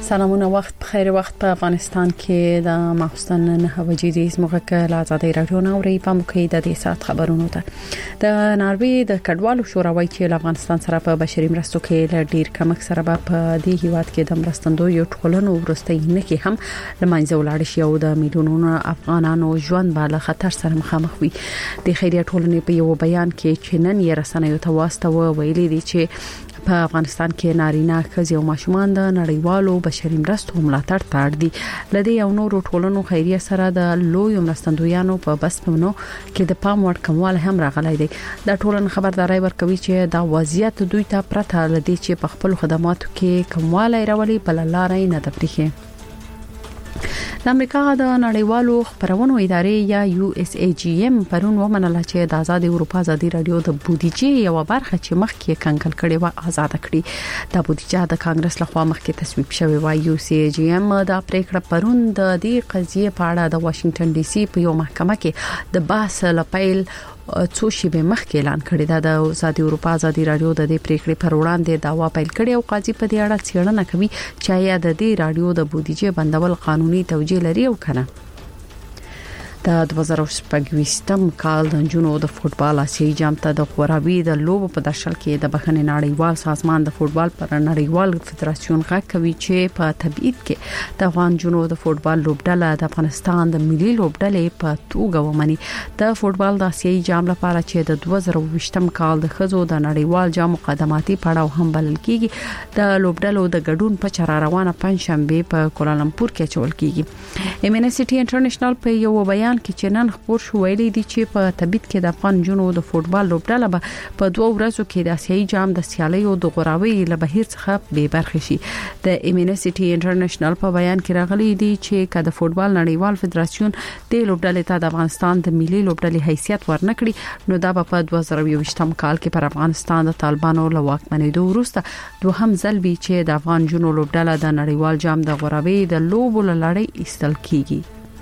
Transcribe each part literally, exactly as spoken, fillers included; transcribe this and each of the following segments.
سلامونه وخت بخیر. وخت په افغانستان کې د ماخستن نه بجې د موږ له آزادۍ رادیو نوري په مکه د دې سات خبرونو ته د ناروی د کډوالو شوراوي چې افغانستان سره په بشري مرستو کې ډیر کم سره په دې هیواد کې د مرستندو یو ټولنو ورسته نه کې هم لمنځه ولاړ شي او د میلیونونو افغانانو ژوند بالا خطر سره مخامخ وي. د خیریه ټولنې په یو بیان کې چې نن یې رسنیو ته واستوه ویلي دي چې په افغانستان کې نارینه ښځې او ماشومان د نړیوالو بشري مرستو ملاتړ ته اړ دي. لدې یو نورو ټولنو خیریه سره د لوی مرستندویانو په بسپونو کې د پام وړ کمواله هم راغلی دی. د ټولن خبرداري ورکوي چې دا وضعیت دوی ته پرته لدې چې په خپل خدماتو کې کمواله راولي بل لارې نه تفریخي. د امریکا د نړیوالو خبرونو ادارې یا یو اس ای جی ام پرون ومنله چې د آزاد اروپا ازادي رادیو د بودیجې یو برخه چې مخکې کنګل کړي و آزاد کړي. د بودیجې د کانګرس لخوا مخکې تصویب شوی و. یو اس ای جی ام د پریکړه پرون د دې قضیې په اړه د واشنگټن ډي سي په یو محکمه کې د بحث لپاره څو شیبه مخکې اعلان کړی دا د آزاد اروپا ازادي رادیو د دې پریکړې پر وړاندې داوا پیل کړی او قاضي په دې اړه څېړنه کوي چې یا د دې رادیو د بودیجې بندول قانوني توجیه لري او کنه. د دوه زره شپږم کال د جنو د فوتبال اسیایي جام ته د غوراوي د لوبو په درشل کې د بخښنې نړیوال سازمان د فوتبال پر نړیوال فدراسیون غږ کوي چې په تبعید کې د افغان جنو د فوتبال لوبډله د افغانستان د ملي لوبډلې په توګه ومني. د فوتبال د اسیایي جام لپاره چې د دوه زره ویشتم کال د خزو د نړیوال جام مقدماتي پړاو هم بلل کیږي د لوبډلو د ګډون په چر روانه پنځشنبه په کوالالمپور کې چول کیږي. امنسټي انټرنیشنل په یو بیان کې چې نن خبر شو ویلي دي چې په تبعید کې د افغان جنو د فوتبال لوبډله به په دوه ورځو کې د اسیایي جام د سیالیو د غوراوي له بهیر څخه به برخه شي. د امنسټي انټرنیشنل په بیان کې راغلي دي چې کله د فوتبال نړیوال فدراسیون د لوبډلې ته د افغانستان د ملي لوبډلې حیثیت ورنکړي نو دا به په دوه زره یوویشتم کال کې پر افغانستان د طالبانو له واکمنېدو وروسته دوهم ځل وي چې د افغان جنو لوبډله د نړیوال جام د غوراوي د لوبو لړۍ ایستل کیږي.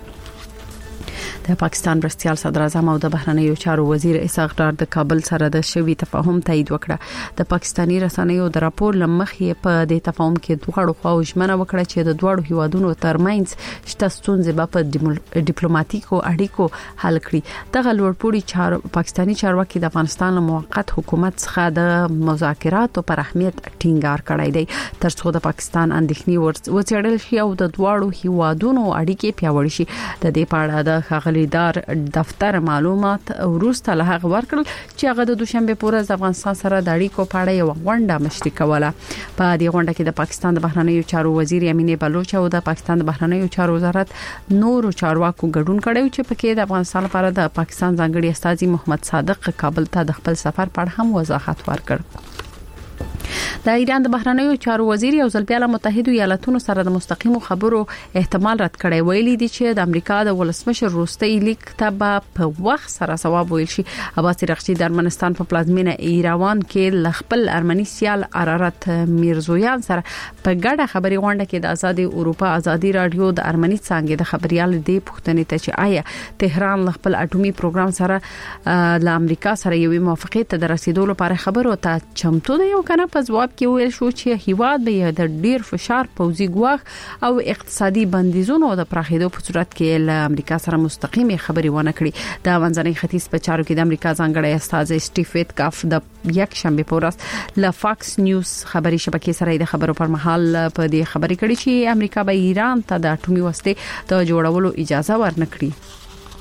د پاکستان مرستيال صدر اعظم او د بهرنیو چارو وزیر اسحاق ډار د کابل سره د شوی تفاهم تایید وکړه. د پاکستانی رسنیو د راپور لمخې په دې تفاهم کې دوه خواو ژمنه وکړه چې د دوه هیوادونو ترمنځ شته ستونزې په ډیپلوماټیکو اړیکو حل کړي. دغه لوړپوړي چارو پاکستانی چارواکي د افغانستان موقت حکومت څخه د مذاکراتو پر اهمیت ټینګار کړی دی ترڅو د پاکستان اندېښنې وڅېړل شي او د دوه هیوادونو اړیکې پیاوړې شي. د دې په اړه د خلیدار دفتر معلومات وروسته له هغه ورکړل چې هغه د دوشنبه په ورځ د افغانستان سره د اړیکو په اړه یو غونډه مشري کوله. په دې غونډه کې د پاکستان د بهرنیو چارو وزیر امینه بلوچ او د پاکستان د بهرنیو چارو وزارت نورو چارواکو ګډون کړی چې پکې د افغانستان لپاره د پاکستان ځانګړي استازي محمد صادق کابل ته د خپل سفر په اړه هم وضاحت ورکړ. د ایران د بهرنیو چارو وزیر یو ځل بیا له متحده ایالاتونو سره د مستقیمو خبرو احتمال رد کړی. ویلي دي چې د امریکا د ولسمشر روستي لیک ته په وخت سره ثواب ویل شي. عباس رغچی د ارمنستان په پلازمینه ایروان کې ل خپل ارمني سیال ارارت میرزویان سره په ګډه خبري غونډه کې د آزاد اروپا ازادي رادیو د ارمني څنګه د خبريال دی پښتنې ته چې آیا تهران ل خپل اټومي پروګرام سره ل امریکا سره یو موافقت ته رسیدو لپاره خبرو ته چمتو دی او کنه. په ځواب کې ویل شو چې هیواد به د ډیر فشار پوزي ګواښ او اقتصادي بندیزونو د پراخېدو په صورت کې له امریکا سره مستقیمه خبري ونه کړي. د منځنۍ ختیځ په چارو کې د امریکا ځانګړی استاد سټیف ویتکاف د یک شنبه په ورځ له فاکس نیوز خبري شبکې سره د خبرو پر مهال په دې خبري کړي چې امریکا به ایران ته د اټومي وسلې د جوړولو اجازه ورنکړي.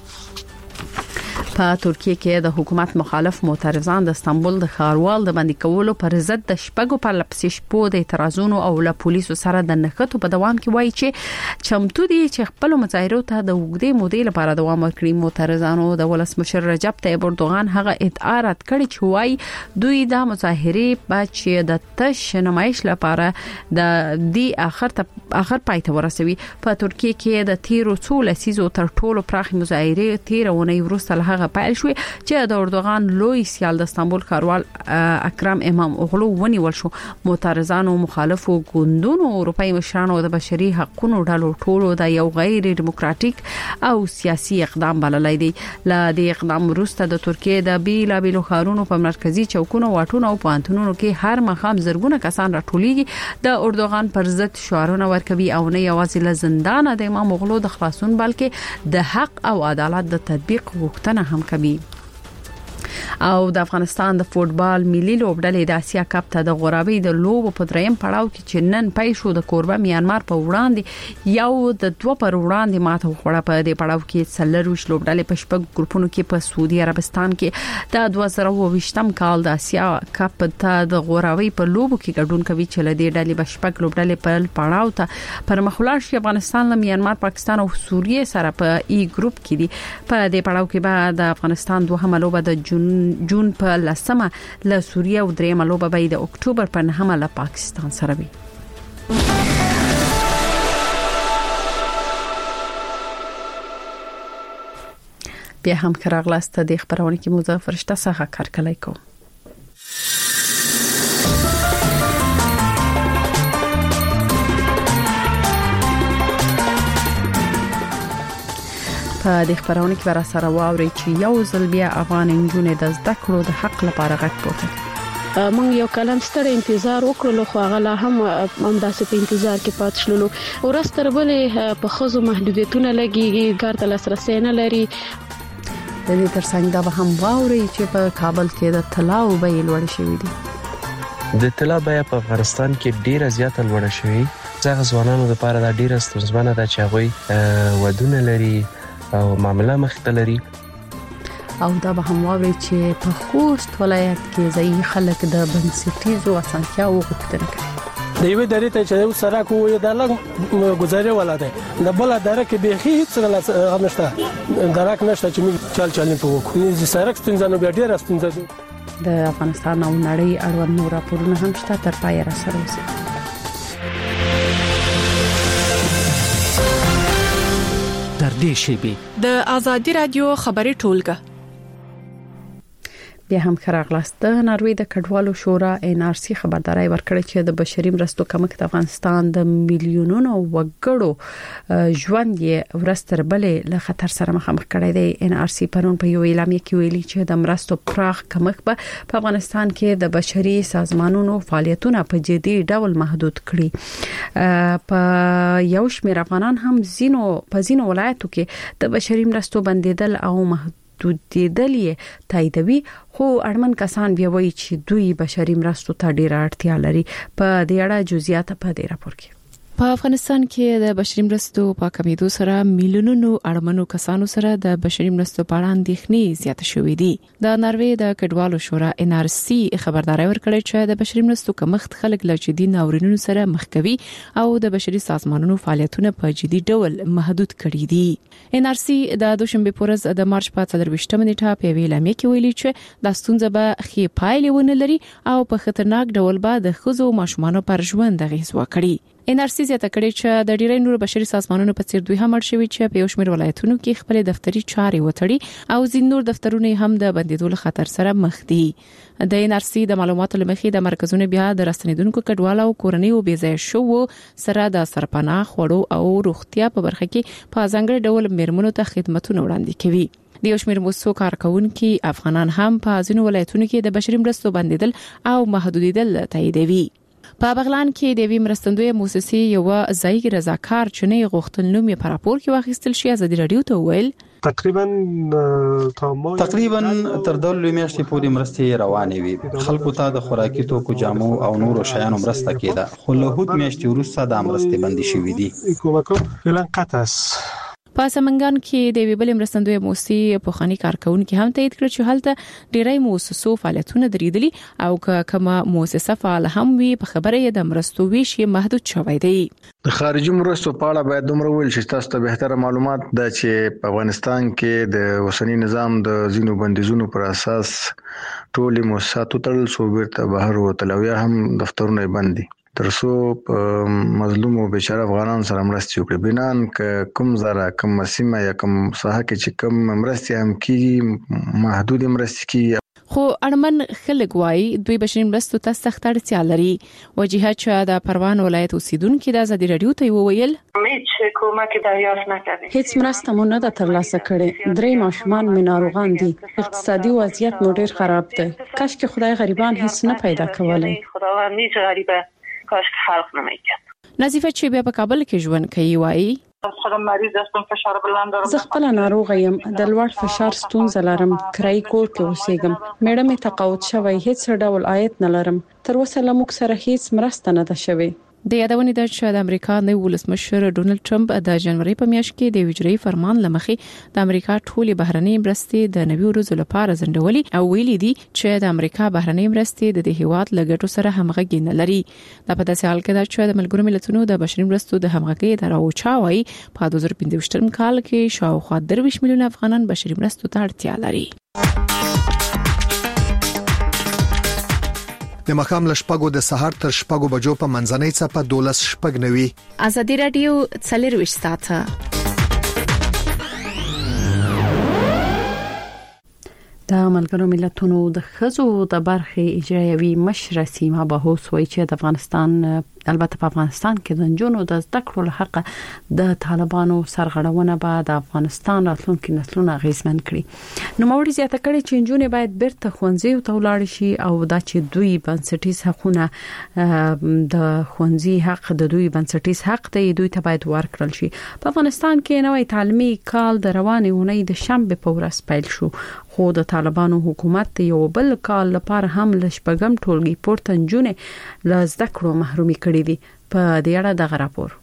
په ترکیه کې د حکومت مخالف معترضان د استانبول د ښاروال د باندې کولو پر ضد د شپږو په لپسې شپو د اعتراضونو او له پولیسو سره د نښتو په دوام کې وایي چې چمتو دي چې خپل مظاهرو ته د وګړي مودې لپاره دوام ورکړي. معترضانو د ولسمشر رجب طیب اردوغان هغه ادعا رد کړې چې وایي دوی د مظاهرې بچ د تش نمایش لپاره د دې اخر ته اخر پای ته ورسوي. په ترکیه کې د تیرو څو لسیزو تر ټولو پراخ مظاهره تیرونه ورسته له دغه پیل شو چې د اردوغان لوی سیال د استانبول ښاروال اکرم امام اوغلو ونیول شو. معترضانو مخالفو ګوندونو اروپאי مشرانو د بشري حقوقو ډلو ټولو د یو غیر دیموکراتیک او سیاسي اقدام بللای دی. ل دې اقدام وروسته د ترکیه د بیلا بیلو ښارونو په مرکزی چوکونو واټونو او پانتونونو کې هر مخام زرګونه کسان راټولېږي د اردوغان پر ضد شعارونه ورکوي او نه یوازې له زندان د امام اوغلو د خلاصون بلکې د حق او عدالت د تطبیق غوښتنه هم کوي. او د افغانستان د فوتبال ملي لوبډلې د اسیا کپ ته د غورابي د لوب په دریم پړاو کې چې نن پای شو د کوربه میانمار په وړاندې یو د دوه پر وړاندې ماته وخوړه. په دې پړاو کې څلروش لوبډلې په شپږ ګروپونو کې په سعودي عربستان کې د دوه زره اوه ویشتم کال د اسیا کپ ته د غورابي په لوب کې ګډون کوي چې له دې ډلې په شپږ لوبډلې په پړاو ته پر مخلاص شي. افغانستان له میانمار، پاکستان او سوریه سره په ای ګروپ کې دي. په دې پړاو کې به د افغانستان دوه لوبه د جون جون په لسمه له سوریه او درېمه لوبه به د اکتوبر په نهمه له پاکستان سره وي. بیا هم کراغلاست د خبرونه کې موضوع فرشته څخه کار کولای کو. په دې خبرونه کې ورا سره واوري چې یو ځل بیا افغان انجونې د زده کړو د حق لپاره غږ پورته. مونږ یو کلم ستړي انتظار وکړو خو هغه لا هم همداسې په انتظار کې پات شلو. ورستر بلې په خزو محدودیتونه لګي، ګارت لاسرسي نه لري. د دې ترڅنګ دا به هم واوري چې په کابل کې د طلا او بیې لوړ شوې دي. د طلا بیه په افغانستان کې ډیره زیاته لوړه شوې. ځکه ځوانانو لپاره دا ډیره ستونزمنه ده چې هغه ودونه لري او معاملې مخته لري. او دا به هم واوري چې په خوست ولایت کې ځای خلک د بنسټیزو اسانتیاو غوښتنه کوي. د یوې درې ته چې سره کوی د لګ گزارې ولاده د بل درې کې به هیڅ نه نشته، درک نشته چې موږ چل چل په وکړو. د سرک ستنځنو بیا ډیر ستنځه د افغانستان او نړۍ اړوند نور راپورونه هم شته. تر پای را سره اوسئ. در دې شیبه د ازادي رادیو خبري ټولګه بیا هم خراغلاست. د ناروې د کډوالو شورا ان ار سی خبرداري ورکړه چې د بشري مرستو کمښت د افغانستان د میلیونونو وګړو ژوند یې ورستر بلې له خطر سره مخامخ کړی دی. ان ار سی پرون په یو اعلامیه کې ویلي چې د مرستو پراخ کمښت به په افغانستان کې د بشري سازمانونو فعالیتونه په جدي ډول محدود کړي. په یو شمېر افغانان هم زینو په زینو ولایتو کې د بشري مرستو بندیدل او محدود تودیدل یې تاییدوي، خو اړمن کسان بیا وایي چې دوی بشري مرستو ته ډیره اړتیا لري. په دې اړه جزئیات په دې راپور کې. په افغانستان کې د بشري مرستو په کمیدو سره میلیونونو اړمنو کسانو سره د بشري مرستو په اړه اندېښنې زیات شوې دي. د ناروې د کډوالو شورا ان ار سی خبرداري ورکړې چې د بشري مرستو کمښت خلک له جدي ناورینونو سره مخ کوي او د بشري سازمانونو فعالیتونه په جدي ډول محدود کړي دي. ان ار سی د دوشنبه پورز د مارچ په څلرويشتمه نیټه په ویلامې کې ویلي چې د ستونزې به خې پایلې ونه لري او په خطرناک ډول به د خزو او ماشومانو پر ژوند غیږ وکړي. ان ار سی زیاته کړي چې د ډیری نور بشري سازمانونو په څیر دوی هم اړ شوي چې په یو شمېر ولایتونو کې خپل دفتري چارې وتړي او ځین نور دفترونه هم د بندیدو له خطر سره مخ دي. د ان ار سی د معلوماتو لمخې د مرکزونو بیا د راستنیدونکو کډوالو او کورنۍ او بیځای شو سره د سرپناه خوړو او روغتیا په برخه کې په ځانګړي ډول میرمنو ته خدماتونه وړاندې کوي. د یو شمېر موسسو کارکونکو افغانان هم په ځینو ولایتونو کې د بشري مرستو بندیدل او محدودیدل تاییدوي. په بغلان کې د وی مرستندوی موسسې یو ځای رضاکار چنې غوښتنلوم یې پر راپور کې واخیستل شي. ازادي رادیو ته ویل تقریبا تقریبا تر دولو میاشتې پورې مرستې روانې وي. خلکو ته د خوراکي توکو، جامو او نورو شیانو مرسته کېده، خو له هوت میاشتې وروسته د مرستې بندي شوې دي. کومکو فعلا قطع است. په سمنګان کې د ویبل مرستندوی موسسې په خاني کارکونکو هم تایید کړ چې هلته ډیری موسسو فعالیتونه درېدلي او کما موسسه فعال هم وي په خبره یې د مرستو ویش محدود شوی دی. د خارجي مرستو په اړه باید دومره ویل شي تاسو ته بهتره معلومات ده چې په افغانستان کې د اوسنی نظام د زینو بندیزونو پر اساس ټول موسسات تل سو بیرته بهر وتل او یا هم دفترونه بند دي. ترڅو مظلوم او بیچاره افغانان سره مرسته وکړي. بنان ک کوم زره کوم سیمه یا کوم ساحه کې چې کوم مرسته هم کی محدود مرسته کی خو اړمن خلک وایي دوی بشري مرستو ته سخت اړتیا لري. وجیهه چې د پروان ولایت اوسیدونکو د ازادي رادیو ته وویل هیڅ کومک دریافت نکړي. هیڅ مرسته مو نه ده ترلاسه کړې. درې ماشومان مې ناروغان دي. اقتصادي وضعیت مو ډیر خراب دی. کاش کې خدای غریبان هیڅ نه پیدا کولای. خداوند هیڅ غریبه کاش خلق نمیکرد. نظیفه چې بیا په کابل کې ژوند کوي وایي خودم مریض هستم، فشار بلند دارم. زه خپل ناروغ یم، د لوړ فشار ستونزه لرم، کرای کور کې اوسېږم. میډم می تقاعد شوی، هیڅ ډول عاید نه لرم. تر اوسه لموږ سره هیڅ مرسته نه ده شوی. د یادونې د چې د امریکا نوی ولسمشر ډونلډ ټرمپ د جنوري په میاشت کې د ویجري فرمان لمخې د امریکا ټولې بهرنۍ مرستې د نوي ورځو لپاره ځنډولې او ویلي دي چې د امریکا بهرنۍ مرستې د دې هیواد لګټو سره همغږي نه لري. دا په داسې حال کې ده چې د ملګرو ملتونو د بشري مرستو د همغږي اداره او چاوي په دوه زره پنځه کال کې شاوخوا درویش میلیون افغانان بشري مرستو ته اړتیا لري. د مخام لشپګو د سحر تر شپګو بجو په منځنۍ څپه دولس شپګ نوي. ازادي رادیو څلرويش ساعته د ملګرو ملتونو د خزو د برخې اجرایوي مشر سیما بهوس وایي چې د افغانستان البته په افغانستان کې د جنونو د زده کړو له حق د طالبانو سرغړونه به د افغانستان راتلونکي نسلونه غیزمن کړي. نو موري زیاته کړي چې جنونه باید بیرته خوندزي او تولاړ شي او دا چې دوی بنسټیز حقونه د خوندزي حق د دوی بنسټیز حق دی دوی ته باید ورکړل شي. په افغانستان کې نوې تعلیمي کال د روانې اونۍ د شنبه په ورځ پیل شو، خو د طالبانو حکومت یو بل کال لپاره هم لشپګم ټولګي پورته جنونه لزده کړو محرومي کړي دي. په دې اړه د غراپور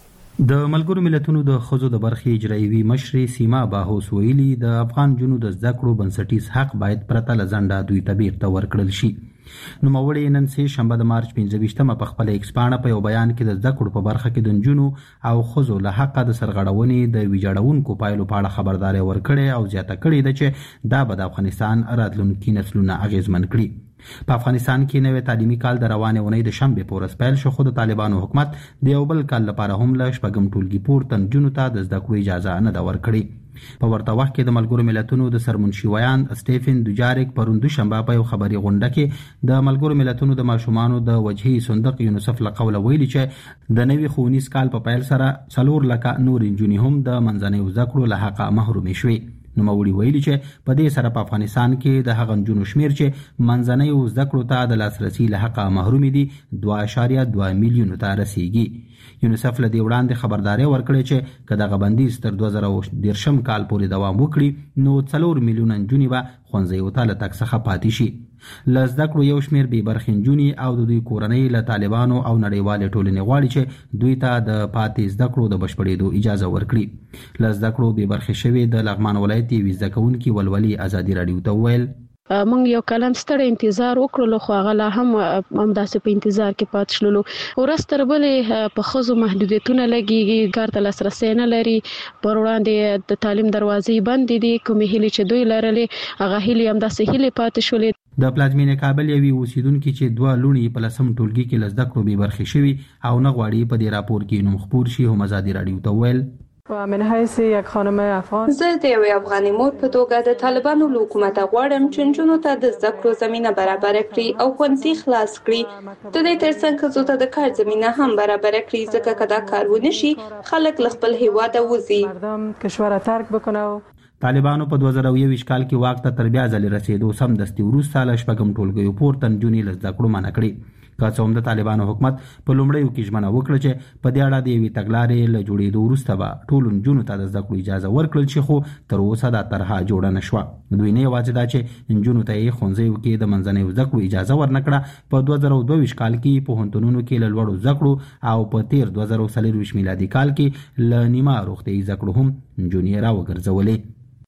د ملګرو ملتونو د خزو د برخې اجرایوي مشر سیما باهوس ویلي د افغان جنونو د زده کړو بنسټیز حق باید پرته لزنده دوی ته بیرته ورکړل شي. نو موري نن سه شنبه د مارچ پنځه په خپل ایکس پاڼه په یو بیان کې د زده کړو په برخه کې د جنونو او خزو له حق د سرغړونې د ویجاړونکو پایلو په اړه خبرداري ورکړي او زیاته کړي د چې دا به د افغانستان راتلونکي نسلونه اغیزمن کړي. په افغانستان کې نوې تعلیمي کال د روانې اونۍ د شنبه په ورځ پیل شو، خو د طالبانو حکومت د یو بل کال لپاره هم له شپږم ټولګي پورته جنونو ته د زده کړو اجازه نه ده ورکړې. په ورته وخت کې د ملګرو ملتونو د سرمنشي ویان سټيفن دوجاریک پروند شنبه په یو خبري غونډه کې د ملګرو ملتونو د ماشومانو د وجهي صندوق یونیسف له قوله ویلي چې د نوي ښوونیز کال په پیل سره څلور لکه نور انجونی هم د منځنۍ زده کړو له حقه محروم شوي. نو موري ویلي چې په دې سره په افغانستان کې د هغه جنونو شمیر چې منځنۍ زده کړو ته د لاسرسي له حقه محروم دي دوه اعشاریه دوه میلیون ته رسیدي. یونیسف له دې وړاندې خبرداري ورکړې چې کله غ بندیز تر دوه زره دیرشم کال پورې دوام وکړي نو څلور میلیون جنونی به خونځي او ته تک څخه پاتې شي. لزده کړو یو شمیر به برخین جونی او د دوی کورنۍ له طالبانو او نړیوال ټولنې غواړي چې دوی ته د پاتې زده کړو د بشپړېدو اجازه ورکړي. لزده کړو به برخې شوی د لغمان ولایت وی زده کوونکي ولولي ازادي رادیو ته ویل مونږ یو کلم ستړي انتظار وکړو، خو هغه لا هم همداسې په انتظار کې پات شلو. ورستر بلې په خزو محدودیتونه لګيږي، ګارته لاسرسي نه لري، پر وړاندې د تعلیم دروازې بند دي. کومې هلي چې دوی لرلې هغه هلي همداسې هلي پات شولې. د پلازمینې کابل یوي اوسیدونکو چې دوه لونی په لسم ټولګي کې لزده کړو به برخې شوی او نه غواړي په دې راپور کې نوم خبر شي. هم ازادي رادیو ته ویل من حیث یک خانم افغان زه د یوې افغاني مور په توګه د طالبانو له حکومت غواړم چې نجونو ته د زده کړو زمينه برابر کړي او ښوونځي خلاص کړي. د دې ترڅنګ ښځو ته د کار زمينه هم برابر کړي، ځکه که دا کار ونه شي خلک له خپل هیواده وځي. مردم کشور ترک بکنه. طالبانو په دوه زره یوویشت کال کې واک ته تر بیا ځلې رسیدو سم دستي وروسته له شپږم ټولګیو پورته نجونې له زده کړو منع کړي. که څه هم د طالبانو حکومت په لومړیو کې ژمنه وکړه چې په دې اړه د یوې تګلارې له جوړېدو وروسته به ټولو نجونو ته د زده کړو اجازه ورکړل شي، خو تر اوسه دا طرحه جوړه نه شوه. دوی نه یوازې دا چې نجونو ته یې ښوونځیو کې د منځنیو زده کړو اجازه ورنکړه، په دوه زره دوه ویشت کال کې پوهنتونونو کې له لوړو زده کړو او په تیر دوه زره څلرویشت میلادي کال کې له نیمه روغتیایي زده کړو هم نجونې راوګرځولې.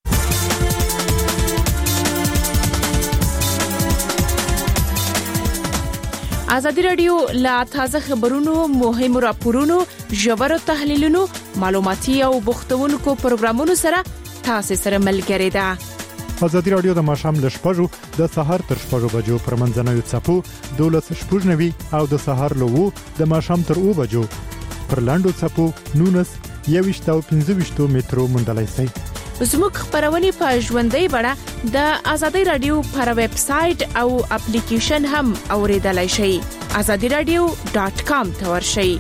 ازادي رادیو لا تازه خبرونو، مهمو راپورونو، ژورو تحلیلونو، معلوماتي او بوختونکو پروګرامونو سره تاسو سره ملګری ده. ازادي رادیو د ماشام ل شپږو د سهار تر شپږو بجو پر منځنوي چپو دولس شپږنوي او د سهار له وو د ماشام تر او بجو پر لاندو چپو نونس یويشت او پنځه ویشت میټرو مونډلای سي. زموږ خبرونه په ژوندۍ بڼه د ازادي رادیو پر ویب سټ او اپلیکیشن هم اوریدلای شئ. azadi radio dot com ته ورشئ.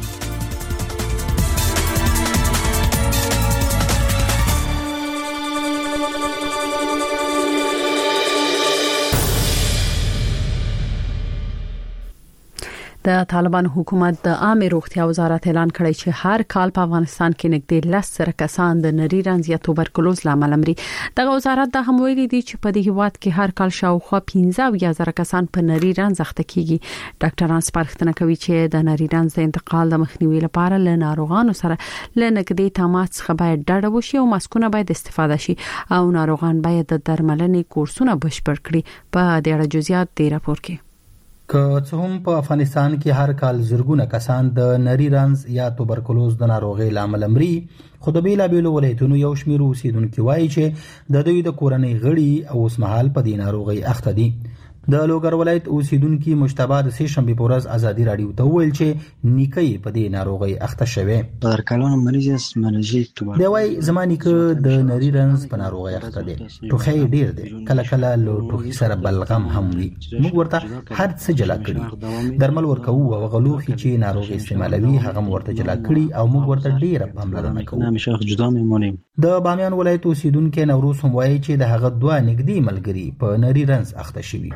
د طالبان حکومت د عامه روغتیا وزارت اعلان کړی چې هر کال په افغانستان کې نږدې لس زره کسان د نری رنځ یا توبرکلوز لامل مري. د وزارت د هم ویلي دي چې په دې هیواد کې هر کال شاوخوا پنځه زره کسان په نری رنځ اخته کیږي. ډاکټران سپارښتنه کوي چې د نری رنځ د انتقال د مخنیوي لپاره له ناروغانو سره له نږدې تماس څخه باید ډډه وشي او ماسکونه باید استفاده شي او ناروغان باید د درملنې کورسونه بشپړ کړي. په دې اړه جزئیات دی راپور کې. که څه هم په افغانستان کې هر کال زرګونه کسان د نری رنځ یا توبرکلوز د ناروغۍ لامل مري، خو د بیلابیلو ولایتونو یو شمېر اوسیدونکو وایي چې د دوی د کورنۍ غړي او اوسمهال په دې ناروغۍ اخته دي. د لوګر ولایت اوسیدونکو مجتبی د سه شنبه په ورځ ازادي رادیو ته ویل چې نیکي په دې ناروغۍ اخته شوی. در کلون مریض است منجی توبرکلوز. دی وایي زمانی که د نری رنځ په ناروغۍ اخته دي. ټوخی ډیر دی، کله کله له ټوخي سره بلغم هم وي. موږ ورته هر څه جلا کړی، درمل ورکوو او غلوخي چې ناروغي استعمالوي هغه ورته جلا کړی او موږ ورته ډیره پاملرنه کوو. همیشه جدا میمونیم. د بامیان ولایت اوسیدونکو نوروز هم وایي چې د هغه دوه نږدې ملګري په نری رنځ اخته شوي.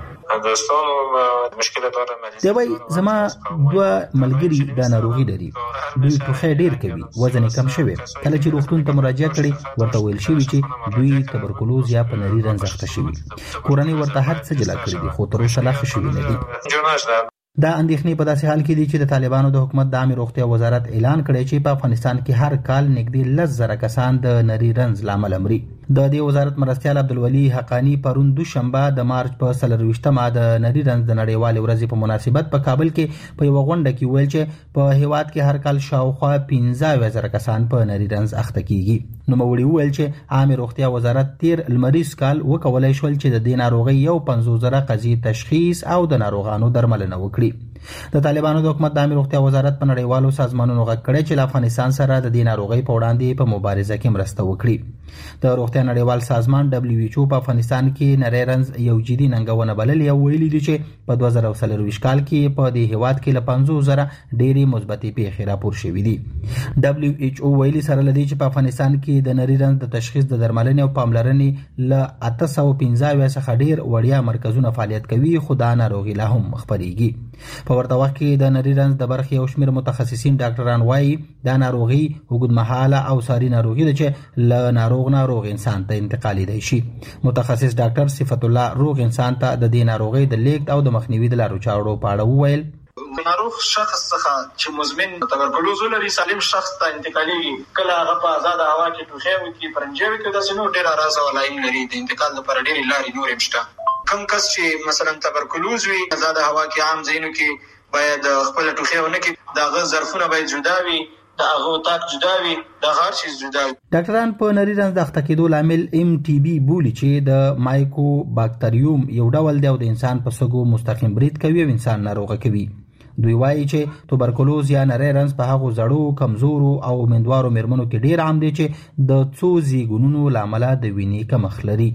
دی وایي زما دوه ملګري د ناروغي لري، دوی ټوخی ډیر کوي، وزن کم شوی. کله چې روغتون ته مراجعه کړي ورته ویل شوی چې دوی توبرکلوز یا په نری رنځ اخته شوي. کورنۍ ورته هر څه جلا کړی دي خو تر اوسه لا ښه شوي نه دي. دا اندېښنې په داسې حال کې دي چې د طالبانو د حکومت د عامه روغتیا وزارت اعلان کړی چې په افغانستان کې هر کال نږدې لس زره کسان د نری رنځ لامل مري. د دې وزارت مرستیال عبدالولي حقانی پرون دوشنبه د مارچ په څلرویشتمه د نری رنځ د نړیوالې ورځې په مناسبت په کابل کې په یو غونډه کې ویل چې په هیواد کې هر کال شاوخوا پنځه زره کسان په نری رنځ اخته کیږي. نو موري ویل چې عامه روغتیا وزارت تیر لمریز کال وکولای شول چې د دې ناروغي یو پنځوس زره قضیې تشخیص او د ناروغانو درملنه وکړي. د طالبانو د حکومت د عامه روغتیا وزارت په نړیوالو سازمانونو غږ کړی چې افغانستان سره د دې ناروغۍ په وړاندې په مبارزه کې مرسته وکړي. د روغتیا نړیوال سازمان دبليو ایچ او په افغانستان کې نری رنځ یو جدي ننګونه بللې او ویلي دي چې په دوه زره څلرویشت کال کې په دې هیواد کې له پنځوس زره ډېری مثبتې پیښې راپور شوې دي. دبليو ایچ او ویلي سره لدی چې په افغانستان کې د نری رنځ د تشخیص د درملنې او پاملرنې له اته سوه پنځه څخه ډېر وړیا مرکزونه فعالیت کوي، خو دا ناروغي لا هم خپرېږي. په ورته وخت کې د نری رنځ د برخې یو شمېر متخصصین ډاکټران وایي دا ناروغي اوږدمهاله او ساري ناروغي ده چې له ناروغ ناروغ انسان ته انتقالېدای شي. متخصص ډاکټر صفت الله روغ انسان ته د دې ناروغۍ د لیږد او د مخنیوي د لارو چارو په اړه وویل. ناروغ شخص څخه چې مزمن توبرکلوز لري سالم شخص ته انتقالېږي، کله هغه په آزاده هوا کې ټوخی وکړي، پرنجې وکړي، داسې نور ډېر اراز ولایم لري. د انتقال لپاره ډېرې لارې نورې هم شته. کوم کس چې مثلا توبرکلوز وي آزاده هوا کې عام ځایونو کې باید خپل ټوخی ونه کړي، دا غ ظرفونه باید جدا وي، دا هغه تاک جدا وي، دا هر شي جدا وي. ډاکټران په نری رنځ د اخته کېدو لامل ایم ټي بي بولي چې د مایکو باکتریوم یو ډول دی او د انسان په سږو مستقیم برید کوي او انسان ناروغه کوي. دوی وایي چې توبرکلوز یا نری رنځ په هغو زړو، کمزورو او امیندوارو مېرمنو کې ډیر عام دی چې د څو زیږونونو له امله د وینې کمښت لري.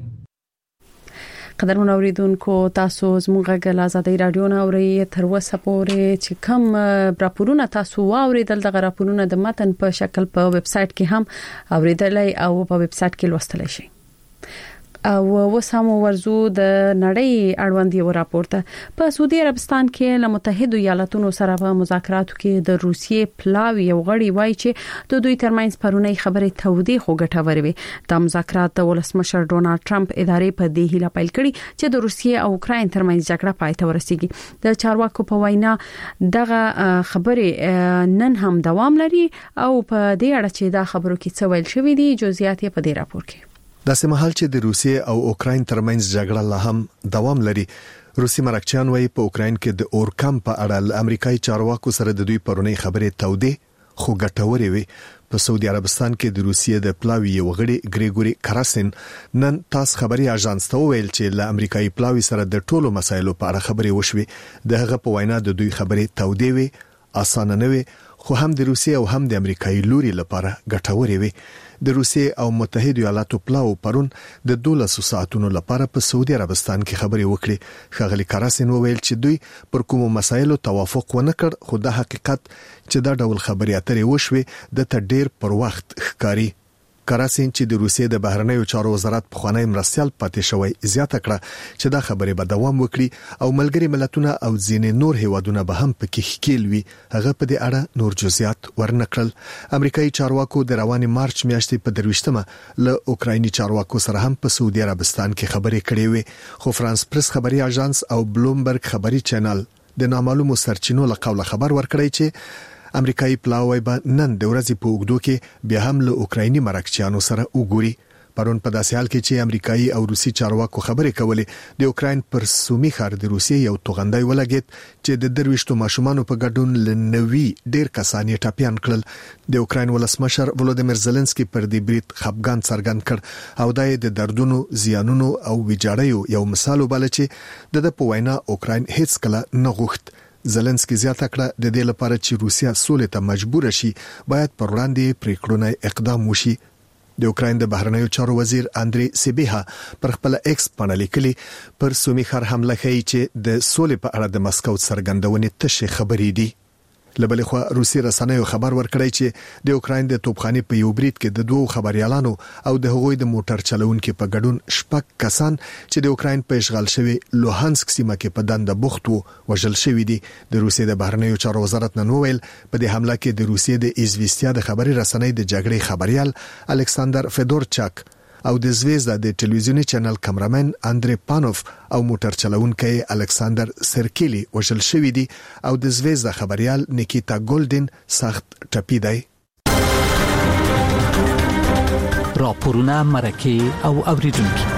قدرمن اوریدونکو تاسو زموږ غږ آزادي رادیو نه اورئ. تر اوسه پورې چې کوم راپورونه تاسو واوریدل دغه راپورونه د متن په شکل په ویب سټ کې هم اوریدلای او په ویب سټ کې لوستلای شئ. او وسامو ورزو د نړۍ اړوند یو راپورته په سعودي عربستان کې له متحده ایالاتونو سره په مذاکراتو کې د روسیې پلاوی یو غړي وایي چې د دوی ترمنځ پرونی خبرې تودې خو ګټورې وي. د مذاکرات د ولسمشر ډونالد ټرمپ ادارې په دې هیله پیل کړي چې د روسیې او اوکراین ترمنځ جګړه پای ته ورسیږي. د چارواکو په وینا دغه خبرې نن هم دوام لري او په دې اړه چې دا خبرو کې څه ویل شوی دي جزئیات په دې راپور کې. د سمحال چې د روسیې او اوکراین ترمنځ جګړه لا هم دوام لري. روسي مرکچیان وايي په اوکراین کې د اورکم په اړه امریکایي چارواکو سره د دوی پرونی خبرې تودې خو ګټورې وي. په سعودي عربستان کې د روسیې د پلاوی یو غړي ګریګوري کراسین نن تاسو خبري اژانس ته ویل چې له امریکایي پلاوی سره د ټولو مسایلو په اړه خبري وشوي. د هغه په وینا د دوی خبري تودې وي، اسانه نه وي، خو هم د روسیې او هم د امریکایي لوري لپاره ګټورې وي. د روسیې او متحده ایالاتو پلاو پرون د دولسو ساعتونو لپاره په سعودي عربستان کې خبري وکړي. خغلی کراسین وویل چې دوی پر کوم مسایلو توافق ونه کړ، خو د حقیقت چې دا ډول خبري اترې وشوي د ته ډیر پر وخت ښکاری. کراسین چې د روسیې د بهرنیو چارو وزارت په خوانی مرستيال پاتې شوی زیاته کړه چې دا خبره به دوام وکړي او ملګری ملتونه او ځینې نور هیوادونه به هم پکې ښکیل وي. هغه په دې اړه نور جزئیات ورنکړل. امریکایي چارواکو د رواني مارچ میاشتې په درويشتمه له اوکرایني چارواکو سره هم په سعودي عربستان کې خبرې کړې وي، خو فرانس پریس خبري اژانس او بلومبرګ خبري چینل د نامعلومو سرچینو له قوله خبر ورکړی چې امریکایي پلاوی به نن د ورځې په اوږدو کې بیا هم له اوکرایني مرکچیانو سره وګوري. پرون په داسې حال کې چې امریکایي او روسي چارواکو خبرې کولې، د اوکراین پر سومي ښار د روسیې یو توغندای ولګید چې د درويشتو ماشومانو په ګډون لنوي ډیر کسان یې ټاپیان کړل. د اوکراین ولسمشر ولودیمیر زيلنسکي پر دې برید خپګان څرګند کړ او دای د دردونو، زیانونو او ویجاړیو یو مثال وباله چې د په وینا اوکراین هیڅ کله نه غوښت. زيلنسکي زیاته کړه د دې لپاره چې روسیا سولې ته مجبور شي باید پر وړاندې پریکړونه اقدام وشي. د اوکراین د بهرنیو چارو وزیر اندري سیبیها پر خپل ایکس باندې لیکلي پر سومي خر حمله کوي چې د سولې په اړه د مسکو څرګندونې تشه خبرې دي. لبل خو روسي رسنیو خبر ورکړی چې د اوکراین د توپخانې په یو برید کې د دوه خبريالانو او د هغوی د موټر چلونکو په ګډون شپږ کسان چې د اوکراین په اشغال شوی لوهانسک سیمه کې په دنده بوخت وو وژل شوی دي. د روسیې د بهرنیو چارو وزارت نن وویل په دې حمله کې د روسیې د ایزویستیا د خبري رسنۍ د جګړې خبريال الکساندر فدورچاک او د زویزدا د ټلویزیونی چینل کیمرامن اندری پانوف او موټر چلونکي الکساندر سرکیلی وژل شوی دي او د زویزدا خبريال نیکیتا ګولډن سخت ټپي دی. راپورونه مرکه او اوریدونکو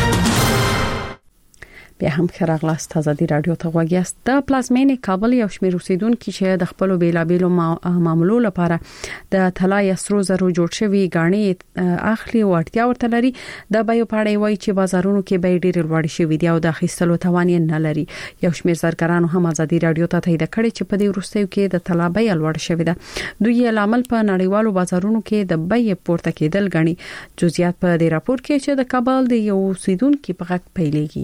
بیا هم خراغلاست ازادي رادیو ته غوږیاست. د پلازمینې کابل یو شمېر اوسیدونکو چې د خپل بیلابېلو معاملو لپاره د طلا یا سرو زرو جوړ شوی غاڼې اخلي او اړتیا ورته لري، د بایو پاړې وایي چې بازارونو کې به ډېر لوړ شوی دی او د اخیستلو توان نه لري. یو شمېر زرګرانو هم ازادي رادیو ته تایید کړی چې په دې وروستیو کې د طلا بیه لوړ شوی ده. دوی یې لامل په نړیوالو بازارونو کې د بیې پورته کېدل غني. جزئیات په دې راپور کې چې د کابل د یو اوسیدونکو په غږ پیلېږي.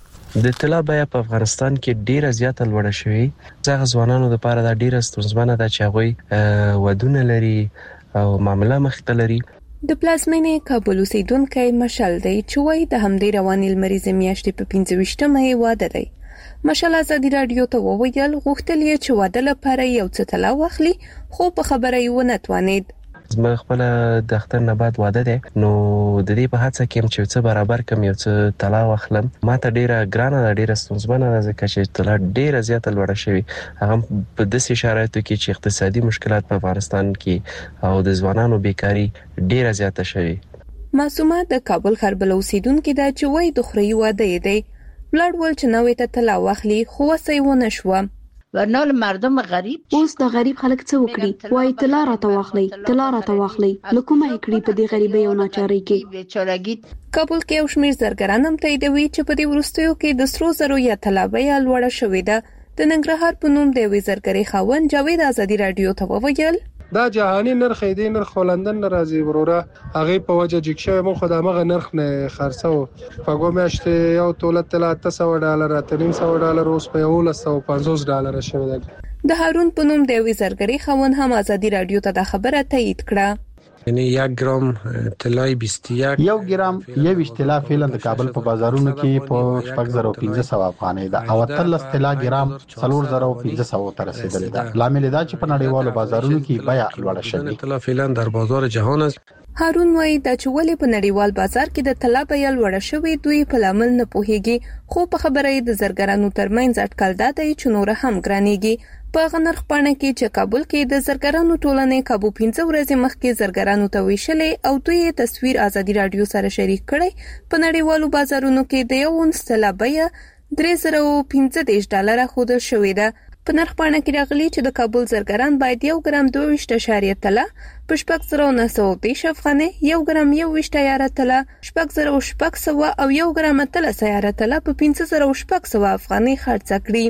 د طلا بیه په افغانستان کې ډیره زیاته لوړه شوې. ځکه ځوانانو لپاره دا ډیره ستونزمنه ده چې هغه ودونه لري او معاملې مخته لري. د پلازمینې کابل اوسیدونکو مشال دی چې وایي د همدې رواني لمریزې میاشتې په پنځه ویشتمه واده دی. مشال ازادي رادیو ته وویل غوښتل یې چې واده لپاره یو څه طلا واخلي، خو په خبره یې ونه توانید. زما خپل د اختر نه بعد واده ده، نو د دې په هڅه کې چې څه برابر کم یو څه طلا واخلم. ما ته ډیره ګرانه ده، ډیره ستونزمنه ده ځکه چې طلا ډیره زیاته لوړه شوې، هغه په داسې شرایطو کې چې اقتصادي مشکلات په افغانستان کې او د ځوانانو بیکاری ډیره زیاته شوې. معصومه د کابل خربل اوسیدونکو د چوي د خوري واده دی، بلډ ول چې نوې ته طلا واخلي خو وسې ونه شو. ورنول مردم غریب اوس د غریب خلک څه وکړي؟ وای طلا را تواخلي طلا را تواخلي لکه مې کړی په دې غریبۍ او ناچارۍ کې. کابل کې یو شمېر زرګران هم تاییدوي چې په دې وروستیو کې د سرو زرو یا طلا بیه لوړه شوې ده. د ننګرهار په نوم د یوې زرګرۍ خاوند جاوید ازادي رادیو ته وویل دا جهانی نرخ دی، نرخ لندن راځي وروره هغه په وجه جګ شوی. مو خدای مغه نرخ نه خرڅو په ګومشت یو تولت تل اته سوه ډالر اتنین سوه ډالر اوس په یو لس سوه پنځوس ډالر شوی دی. د هارون په نوم د یوې زرګرۍ خاوند هم ازادي رادیو ته د خبره تایید کړه. یعنی یک گرام طلای بیست و یک یو ګرام یو طلا فعلا د کابل په بازارونو کې په شپږ زره پنځه سوه افغانۍ ده او تل طلا ګرام څلور زره پنځه سوه ته رسیدلی ده. لامل دا چې په نړیوالو بازارونو کې بیه لوړه شوې. طلا فعلا در بازار جهان است. هارون وایي دا چې ولې په نړیوال بازار کې د طلا بیه لوړه شوې دوی په لامل نه پوهیږي، خو په خبره یې د زرګرانو ترمنځ اټکل دا دی چې نور هم ګرانېږي. په غنرخ پاڼه کې چې کابل کې د زرګرانو ټولنې کابو پنځه ورځې مخکې زرګرانو ته ویشلې او دوی تصویر ازادي رادیو سره شریک کړی. په نړیوالو بازارونو کې د یو اونس طلا بیه درې زره پنځه دېرش ډالره ښودل شوې ده. په نرخ پاڼه کې راغلي چې د کابل زرګران باید یو ګرام دوه ویشت اعشاریه طلا په شپږ زره نه سوه دېرش افغانۍ، یو ګرام یو ویشت عیاره طلا شپږ زره شپږ سوه او یو ګرام اتلس عیاره طلا په پنځه زره شپږ سوه افغانۍ خرڅ کړي.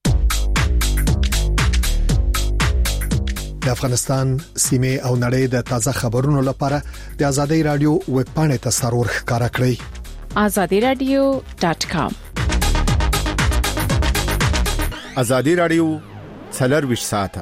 د افغانستان سیمه او نړۍ د تازه خبرونو لپاره د آزادۍ رادیو ویب پاڼې ته سرور ښکارا کړئ آزادی رادیو ډاٹ کام. آزادی رادیو څلرویشت ساعته.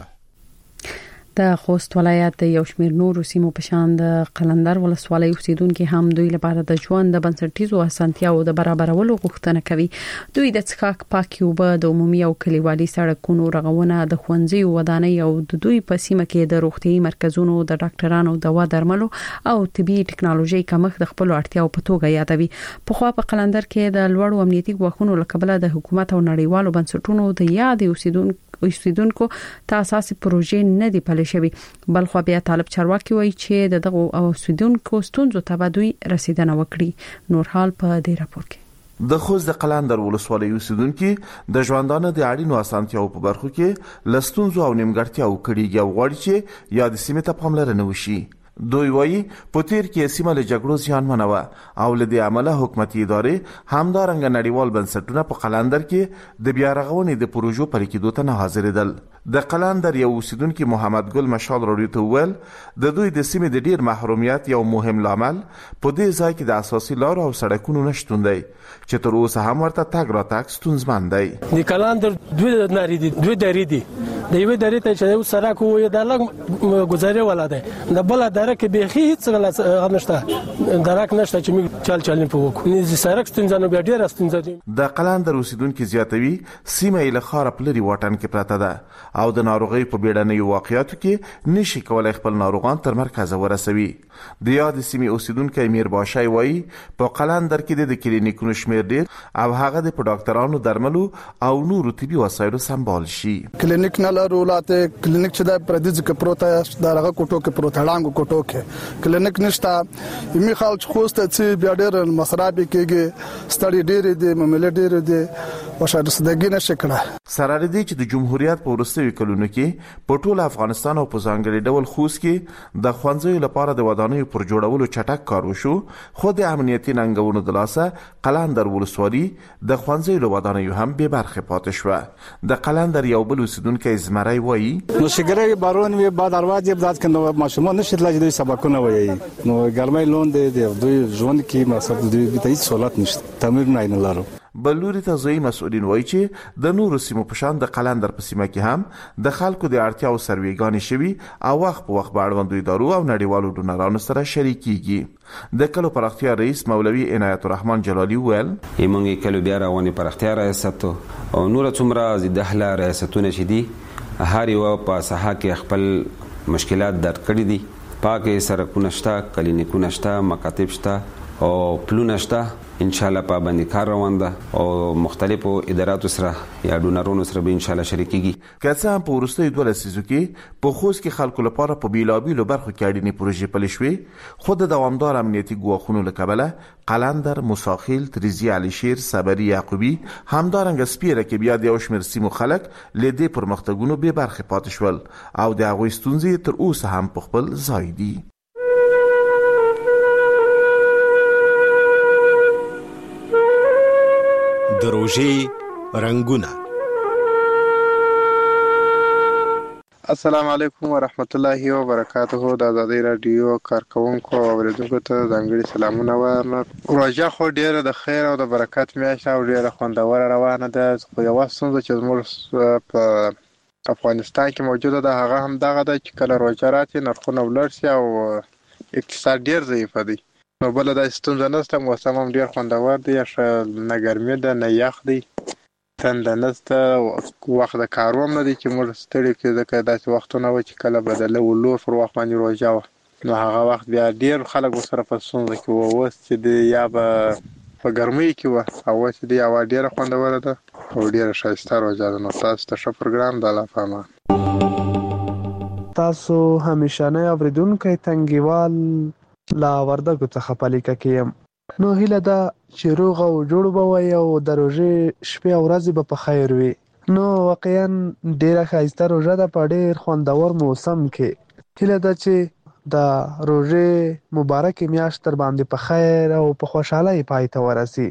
د خوست ولایت د یو شمېر نورو سیمو په شان د قلندر ولسوالۍ اوسیدونکو هم دوی لپاره د ژوند د بنسټیزو اسانتیاو د برابرولو غوښتنه کوي. دوی د څښاک پاکي اوبه، د عمومي او کلیوالي سړکونو رغونه، د ښوونځي ودانۍ او د دوی په سیمه کې د روغتيایي مرکزونو، د ډاکټرانو، دوا درملو او طبي ټکنالوژي کمښت د خپل اړتیاو په توګه یادوي. په خوا په قلندر کې د لوړو امنیتي ګواښونو لکبله د حکومت او نړیوالو بنسټونو د یاد اوسیدونکو اوسیدونکو ته اساسي پروژې نه دی پلي شوی. بل خو بیا طالب چارواکي وایي چې دغه اوسیدونکو ستونزو ته به دوی رسیدنه وکړي. نور حال په دې راپور کې. د خوست د قلندر ولسوالۍ اوسیدونکو د ژوندانه د اړینو اسانتیاو په برخو کې لستونزو او نیمګړتیاو کړي او غواړي چې یاد سیمه ته پاملرنه وشي. دوی وایي په تیر کې سیمه له جګړو زیانمنه و او له دې عمله حکومتي ادارې همدارنګه نړیوال بنسټونه په قلندر کې د بیا رغونې د پروژو پلي کېدو ته نه حاضرېدل. د قلندر یو اوسیدونکو محمد ګل مشال راډیو ته وویل د دوی د سیمې د ډیر محرومیت یو مهم لامل په دې ځای کې د اساسي لارو او سړکونو نشټون دی چې تر اوسه هم ورته تګ راتګ ستونزمن دی. د قلندر دوی ناری دي دوی درې دي د یوې درې ته چې یو سړک وي د لګ گزارې ولا دی د بل درې کې به هیڅ غلط نشته درک نشته چې موږ چل چل په وکړو نه د سړک ستونزانو بیا ډیر ستونزه دي. د قلندر اوسیدونکو زیاتوي سیمه یې له خار پلري واټن کې پراته ده او د ناروغي په بیړنیو واقعیاتو کې نشي کولای خپل ناروغان تر مرکز ورسوي. د یاد سیمه اوسیدونکو امیر باشای وایي په قلندر کې د کلینیکونو شمیر ډیر او هغه د ډاکټرانو درملو او نورو طبي وسایلو سمبال شي. کلینیک نه لرولاته کلینیک چې د پردیز کې پروته دغه کوټو کې پروته لاندې کوټو کې کلینیک نشته یمي خلک خوسته چې بیا ډیر مسرابي کېږي ستړي ډیر دي مملې ډیر دي وشاده صدګي نشه کړه. سره دې چې د جمهوریت په ورستوي کلونو کې په ټول افغانستان او په ځانګړي ډول خوست کې د خوانځي لپاره د ودانیو پر جوړولو چټک کار وشو خو د امنیتي ننګونو د لاسه قلندر ولسوالۍ د خوانځي له ودانیو هم به برخه پاتې شو. د قلندر یو بل اوسیدونکو زمری وایي نو شګری بارون وی با دروازه بزاد کنه ماشومان نشي تلای د سبقونه وایي نو ګرمای لون دی دوی ژوند کې مقصد دوی به هیڅ سہولت نشته تمرین نه لرو. بلوري ته ځای مسؤلین وایي چې د نورو سیمو په شان د قلندر په سیمه کې هم د خلکو د اړتیاو سرویګانی شوي او وخت په وخت باندې ادارو او نړیوالو ډونرانو سره شریکيږي. د کلو پرختیا رئیس مولوی عنایت الرحمن جلالی ویل یمنګ کلو بیا راونی پرختیا ریاست او نور څومره د دهله ریاستونه چې دي هر یو په ساحه کې خپل مشکلات درک کړي دي. پاکه سرکونه شته، کلینیکونه شته، مکاتب شته او پلونه شته. ان شاء الله په باندې کار روان ده او مختلفو اداراتو سره یا ډونرونو سره به ان شاء الله شریکيږي. که څه هم په ورستۍ دوه لسیزو کې په خوست کې خلکو لپاره په بیلابیلو برخو کې اړینې پروژې پلي شوې خو د دوامدار امنیتي ګواښونو له کبله قلندر، موساخیل، تریزی، علیشیر، صبري، یعقوبي همدارنګه سپیره کې بیا د یو شمېر سیمو خلک له دې پرمختګونو به برخه پاتې شول او د هغوی ستونزې تر اوسه هم په خپل ځای دي. د روژې رنگونه. السلام علیکم ورحمت الله وبرکاته. د آزادۍ رادیو کارکونکو او اوریدونکو ته ځانګړي سلامونه وایم. روژه خو ډیره د خیر او د برکت میاشت او ډیره خوندوره روانه ده. خو یوه ستونزه چې زموږ په افغانستان کې موجوده ده هغه هم دغه ده چې کله روژه راتي نرخونه ولړ شي او اقتصاد ډیر ضعیف دی. نو بل دا ستونزه نشته، موسم هم ډیر خوندور دی، نه ګرمي ده نه یخ دی، تنده نشته، وخت د کار هم نه دی چې موږ ستړي کړو. ځکه داسې وختونه وو چې کله به د لور پر وخت باندې روژه وه نو هغه وخت بیا ډیر خلک ورسره په ستونزه کې وو. اوس چې دی یا به په ګرمۍ کې وه او اوس چې دی هوا ډیره خوندوره ده او ډیره ښایسته روژه ده. نو تاسو ته ښه پروګرام د الله په امان. تاسو همیشنی اوریدونکی تنګیوال لا وردګو څخه پلیکه کیم. نو هیله ده چې روغ او جوړ به وي او د روژې شپې او ورځې به په خیر وي. نو واقعا ډیره ښایسته روژه ده په ډیر خوندور موسم کې. هیله ده چې د روژې مبارکې میاشت تر باندې په خیر او په خوشحالۍ پای ته ورسي.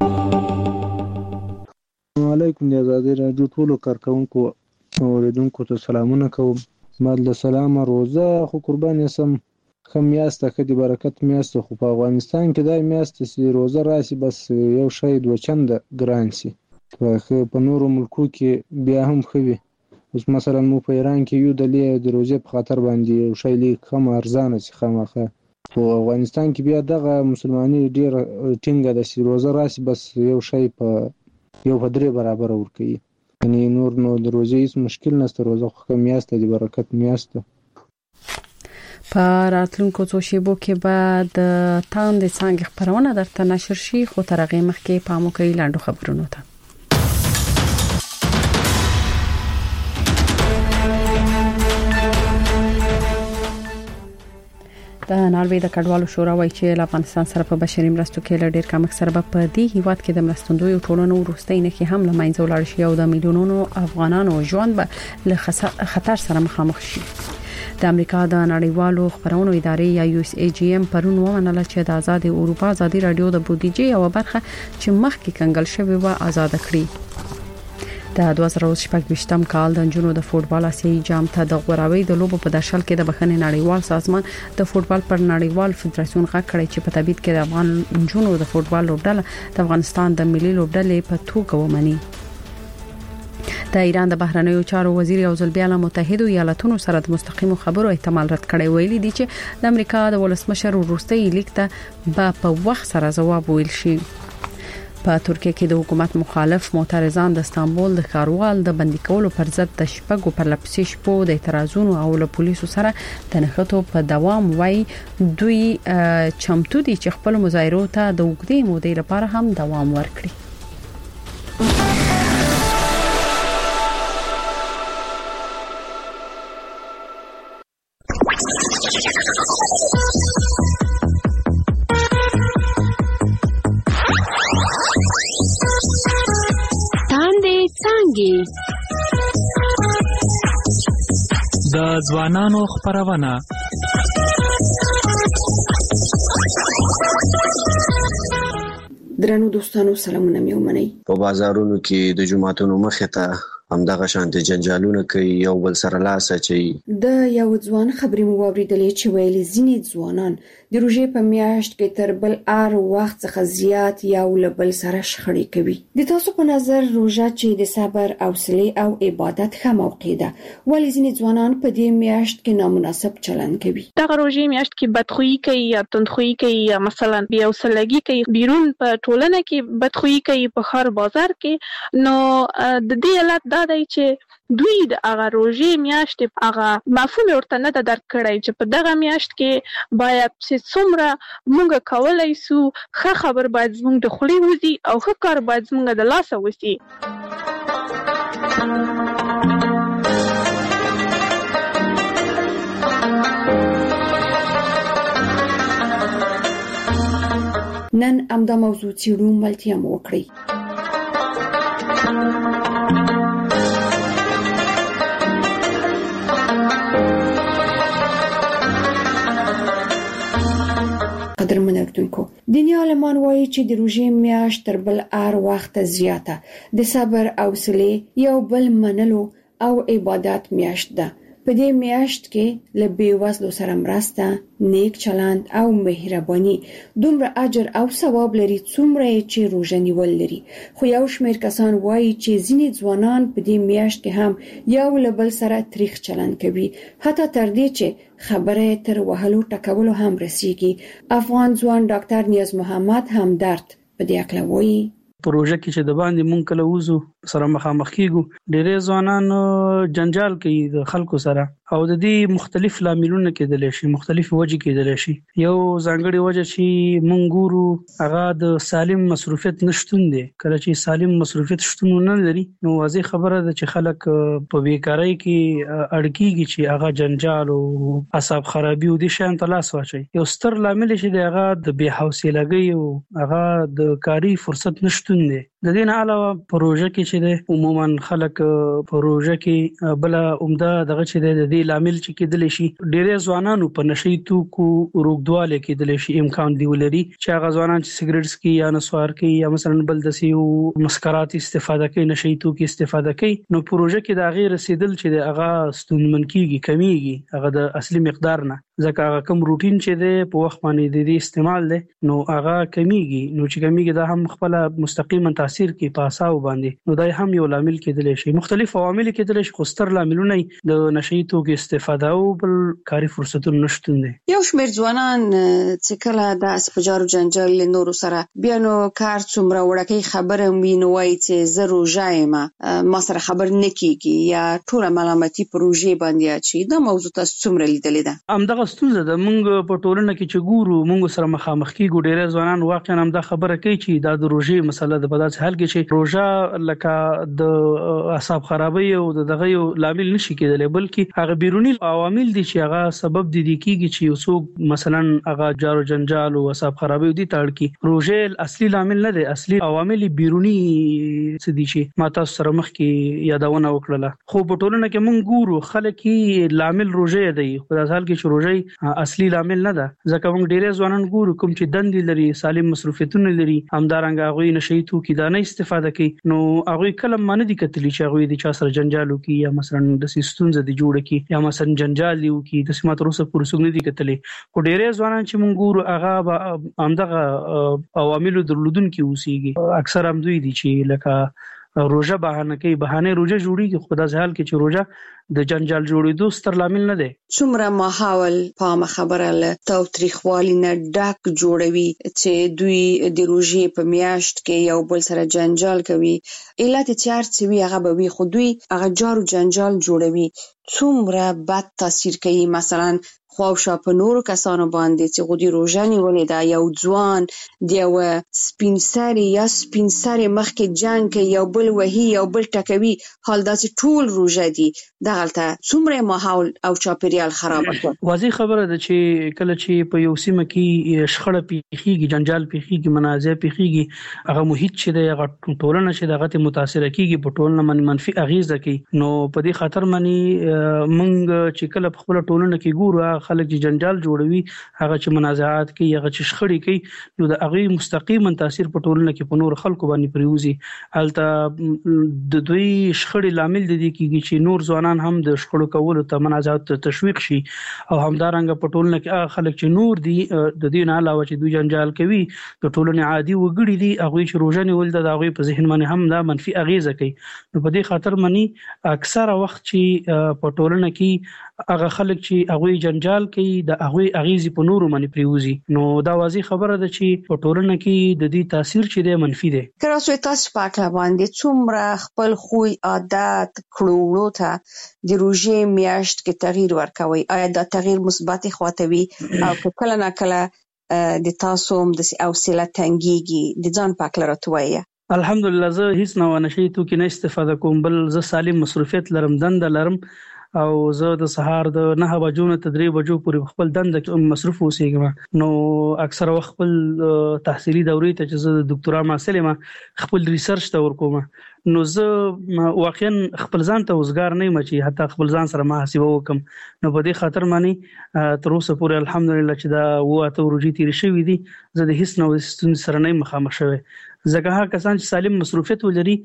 السلام علیکم د آزادۍ راډیو ټولو کارکونکو اوریدونکو ته سلامونه کوم. بعد له سلامه روژه خو قربان یسم ښه میاشت ده، ښه د برکت میاشت ده، خو په افغانستان کې دا میاشت چې روژه راشي بس یو شی دوه چنده ګران شي. په نورو ملکو کې بیا هم ښه وي. اوس مثلا مو په ایران کې یو دلې د روژې په خاطر باندې یو شی لیک کم ارزانه شي خامخا، خو افغانستان کې بیا دغه مسلمانۍ ډېر ټینګه ده چې روژه راشي بس یو شی په یو په درې برابره ورکوي. یعنې نور نو د روژې هېڅ مشکل نشته، روژه خو ښه میاشت ده، د برکت میاشت ده. په راتلونکو څو شیبو کې به د تاندې څانګې خپرونه درته نشر شي، خو تر هغې مخکې پام وکړئ لاندو خبرونو ته. د ناروې د کډوالو شورا وايي چې افغانستان سره په بشري مرستو کې له ډېر کمک سره په دې هیواد کې د مرستندوی ټولنو وروستۍ نه کې هم له منځه ولاړ شي او د میلیونونو افغانانو ژوند به له خطر سره مخامخ شي. د امریکا د نړیوالو خبرونو ادارې یا یو اس ای جی ام پرون ومنله چې د آزاد اروپا ازادي رادیو د بودیجې او برخه چې مخکې کنګل شوی و آزاد کړي. د دوه زره شپږم کال د جنونو د فوټبال آسیایي جام ته د غوراوي د لوبو په درشل کې د بخښنې نړیوال سازمان د فوټبال پر نړیوال فدراسیون غږ کړی چې په تبعید کې د افغان جنونو د فوټبال لوبډله د افغانستان د ملي لوبډلې په توګه ومني. د ایران د بهرنیو چارو وزیر او ځلبیاله متحده ایالاتونو سره د مستقیمو خبرو احتمال رد کړی، ویلي دی چې د امریکا د ولسمشر وروستي لیک ته به په وخت سره ځواب ویل شي. په ترکیه کې د حکومت مخالف معترضان د استانبول د ښاروال د بندي کولو پر ضد د شپږو پرلپسې شپو د اعتراضونو او له پولیسو سره د نښتو په دوام وای دوی چمتو دي چې خپل مظاهرو ته د وګړي مودې لپاره هم دوام ورکړي. د ځوانانو خبرونه درنو دوستانو سلامونه مې ومنئ. په بازارونو کې د جمعتونو مخې ته همدغه شانتي جنجالونه کوي، یو بل سره لاس اچوي. د یو ځوان خبرې مو واوریدلې چې ویلي ځینې ځوانان د روژې په میاشت کې تر بل ار وخت څخه زیات یو له بل سره شخړې کوي. د تاسو په نظر روژه چې د صبر، حوصله او عبادت ښه موقع ده، ولې ځینې ځوانان په دې میاشت کې نامناسب چلند کوي؟ دغه روژې میاشت کې بدخویي کوي یا تندخویي کوي یا مثلا بیا وسلګي کوي، بیرون په ټولنه کې بدخویي کوي، په ښار بازار کې. نو د دې علت دا دی چې دوی د هغه روژې میاشت هغه مفهوم ورته نه درک کړی چې په دغه میاشت کې باید چې څومره موږ کولای سو ښه خبر باید زموږ د خولې وځي او ښه کار باید زموږ د لاسه وځي. نن امدا موضوع څیړو ملتیا مو وکړي. قدرمن اردوونکو، دیني عالمان وایي چې د روژې میاشت تر بل هر وخت زیاته د صبر او حوصله یو بل منلو او عبادت میاشت ده. په دې میاشت کې له بیوزلو سره مرسته، نیک چلند او مهرباني دومره اجر او ثواب لري څومره چې روژه نیول لري. خو یو شمېر کسان وایي چې ځینې ځوانان په دې میاشت کې هم یو له بل سره تریخ چلند کوي، حتی تر دې چې خبره تر وهلو ټکولو هم رسیږي. افغان ځوان ډاکټر نیاز محمد همدرد په دې اړه وایي: پروژه کې چې د باندې مونږ کله وځو سره مخامخ کیږو، ډېرې ځوانان جنجال کوي د خلکو سره او د دې مختلف لاملونه کېدل شي، مختلف وجې کېدل شي. یو ځانګړي وجه چې مونږ ګورو هغه د سالم مصروفیت نشټون دی. کله چې سالم مصروفیت شتون نه لري نو واضح خبره ده چې خلک په بیکاری کې اړکیږي چې هغه جنجال او اعصاب خرابي او د شان تلاس واچي. یو ستر لامل چې دی هغه د بې حوصلګۍ او هغه د کاری فرصت نشټون دی. د دې نه علاوه پروژه کې چې دی عموما خلک پروژه کې بل عمده دغه چې دی د دې لامل چې کېدل شي ډېر ځوانانو په نشي توکو روغدواله کېدل شي امکان دی ولري چې هغه ځوانان چې سیګریټس کې یا نسوار کې یا مثلا بل د سیو مسکرات استفاده کوي، نشي توکو استفاده کوي، نو پروژه کې د غیر رسیدل چې دی هغه ستونمن کیږي، کمیږي هغه د اصلي مقدار نه، ځکه هغه کوم روټین چې دی په وخت باندې د دې استعمال دی نو هغه کمیږي. نو چې کمیږي دا هم خپل مستقیما تاثیر کوي په اساو باندې، نو دا هم یو لامل کېدلی شي. مختلف عوامل کېدلی شي، خو ستر لاملونه د نشي توکو استفاده او بل کاري فرصتونو نشټون دي. یو شمېر ځوانان چې کله د اسپجارو جنجال له نورو سره بیا نو کار څومره وړکې خبره وي نو وایي چې زه روژه یم، ما سره خبر نه کیږي یا ټوله ملامتي پروژې باندې اچي. دا موضوع تاسو څومره لیدلې ده؟ همدغه ستونزه ده. موږ په ټولنه کې چې ګورو موږ سره مخامخ کیږو، ډېر ځوانان واقعا هم دا خبره کوي چې دا د روژې مسله ده. په داسې حال کې چې روژه لکه د اعصاب خرابۍ او دغه یو لامل نشي کېدلی، بلکې هغه بیرونی عوامل دي چې هغه سبب دي کیږي چې یو څوک مثلا هغه جارو جنجال او اعصاب خرابۍ دي تړ کی. روژه اصلي لامل نه دی، اصلي عوامل بیرونی څه دي چې ما تاسو سره مخ کې یادونه وکړه. خو په ټولنه کې موږ ګورو خلک یې لامل روژه دی، په داسې حال کې چې روژه اصلي لامل نه ده، ځکه موږ ډېر ځوانان ګورو کوم چې دندې لري، سالم مصروفیتونه لري، همدارنګه هغوی نشي توکي دا نه استفاده کوي، نو هغوی کله ما نه دي کتلي چې هغوی د چا سره جنجال وکړي یا مثلا داسې ستونزه دي جوړه کړي یا مثلا جنجال دي وکړي. داسې ما تر اوسه پورې څوک نه دي کتلي. خو ډېر ځوانان چې موږ ګورو هغه همدغه عواملو درلودونکي اوسېږي. اکثر هم دوی دي چې لکه روژه بهانه کوي، بهانه روژه جوړیږي، خو داسې حال کې چې روژه د جنجال جوړېدو ستر لامل نه دی. څومره ماحول پامه خبره له تاوتریخوالي نه ډک جوړوي چې دوی د روژې په میاشت کې یو بل سره جنجال کوي. علت چې هر څه وي هغه به وي، خو دوی هغه جارو جنجال جوړوي. څومره بد تاثیر کوي مثلا خواوشا په نورو کسانو باندې چې غوډي روژه نیولې ده، یو ځوان د یو سپین سري یا سپین سري مخکې جنګ کوي، یو بل وهي، یو بل ټکوي، حال داسې ټول روژه دي. دغلته څومره ماحول او چاپیریال خراب کړ. واضح خبره ده چې کله چې په یو سیمه کې شخړه پیښیږي، جنجال پیښیږي، منازع پیښیږي، هغه محیط چې د هغه ټولنه چې دغه متاثر کیږي په ټولنه باندې منفي اغیزه کوي. نو په دې خاطر باندې موږ چې کله په خپل ټولنه کې ګورو خلک چې جنجال جوړوي، هغه چې منازعات کوي، هغه چې شخړې کوي، نو د هغه مستقیما تاثیر په ټولنه کې په نور خلکو باندې پریوزي. البته د دوی شخړې لامل دي کیږي چې نور ځوانان هم د شخړو کولو ته منازعات ته تشویق شي، او همدارنګه په ټولنه کې هغه خلک چې نور دي د دې نه علاوه چې دوی جنجال کوي د ټولنې عادي وګړي دي، هغه چې روژه نیول د هغه په ذهن باندې هم دا منفي اغیزه کوي. نو په دې خاطر باندې اکثره وخت چې په ټولنه کې هغه خلک چې هغه جنجال کوي د هغه اغیزې په نورو باندې پریوزي، نو دا واضح خبره ده چې په ټولنه کې د دې تاثیر چې دی منفي دی. که تاسو تاسو پاک باندې څومره خپل خوی عادت کړو ته د روژې میاشت کې تغییر ورکوي، آیا دا تغییر مثبت خواته وي او کله نه کله د تاسو هم د حوصله تنګيږي د ځان پاک لرته وایي؟ الحمدلله زه هیڅ نه ونشي توکي نه استفاده کوم، بل زه سالم مصروفیت لرم، دند لرم، او زه د سهار د نه بجو نه تدریب بجو پورې خپل دند مصروف اوسېږم. نو اکثر وخت خپل تحصیلي دورې ته چې زه د ډاکټرا محصل یم خپل ریسرچ ته ورکوم، نو زه واقعا خپل ځان ته وزګار نه یم چې حتی خپل ځان سره محاسبه وکم. نو په دې خاطر باندې تر اوسه پورې الحمدلله چې دا وته ورجې تیر شوې دي، زه د هیڅ نو ستونزې سره نه مخامخ شوی. ځکه هغه کسان چې سالم مصروفیت ولري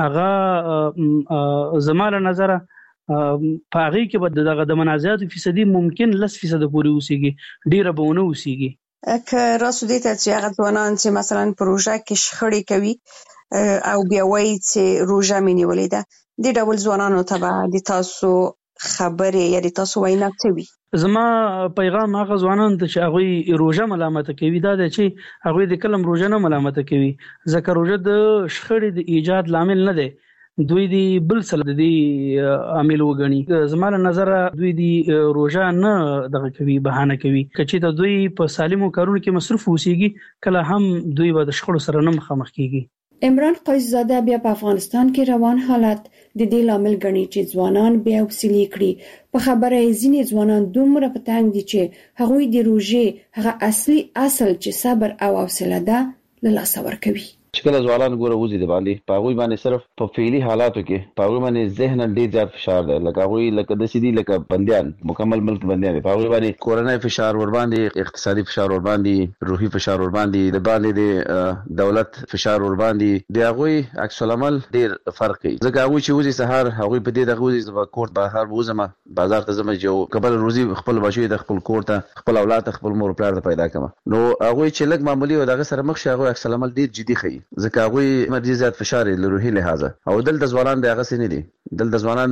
هغه زماله نظر په هغه کې به دغه د منازعات فیصدي ممکن لس فیصد پورې اوسېږي، ډیره به ونه اوسېږي. که راسو دې ته چې هغه ځوانان چې مثلا پروژه کې شخړې کوي او بیا وایي چې روژه مې نیولې ده، دې ډول ځوانانو ته به د تاسو خبرې یا د تاسو وینا څه وي؟ زما پیغام هغه ځوانان ته چې هغه روژه ملامت کوي دا دی چې هغه د کلم روژه نه ملامت کوي، ځکه روژه د شخړې د ایجاد لامل نه دی. دوی دی بل څه د دې عامل وګڼي. زموږ نظر دوی دی روزه نه دغه کوي بهانه کوي کچې ته دوی په سالمو کارونو کې مصروف اوسېږي کله هم دوی به د شخړو سره نه مخامخ کیږي. عمران قیصزاده بیا په افغانستان کې روان حالت د دې لامل ګڼي چې ځوانان بیا وسیلې کړي. په خبره یې ځینې ځوانان دومره په تنګ دي چې هغوی د روژې هغه اصلي اصل چې صبر او حوصله ده له لاسه ورکوي. چې کله ځوانان ګوره وځي د باندې په هغوی باندې صرف په فعلي حالاتو کې په هغوی باندې ذهن ډېر زیات فشار دی، لکه هغوی لکه داسې دي لکه بندیان، مکمل ملک بندیان دي. په هغوی باندې کورنۍ فشار ور باندې، اقتصادي فشار ور باندې، روحي فشار ور باندې، د باندې د دولت فشار ور باندې، د هغوی عکس العمل ډېر فرق کوي. ځکه هغوی چې وځي سهار هغوی په دې دغه وځي زما کور بهر وځم بازار ته ځم چې قبل روزي خپل بچي د خپل کور ته خپل اولاد خپل مور پلار ته پیدا کړم. نو هغوی چې لږ معمولی و دغه سره مخ شي هغوی عکس العمل ډېر جدي ښيي، ځکه هغوی مرجي زیات فشار له روحي لحاظه. او دلته ځوانان د هغه سینې دي، دلته ځوانان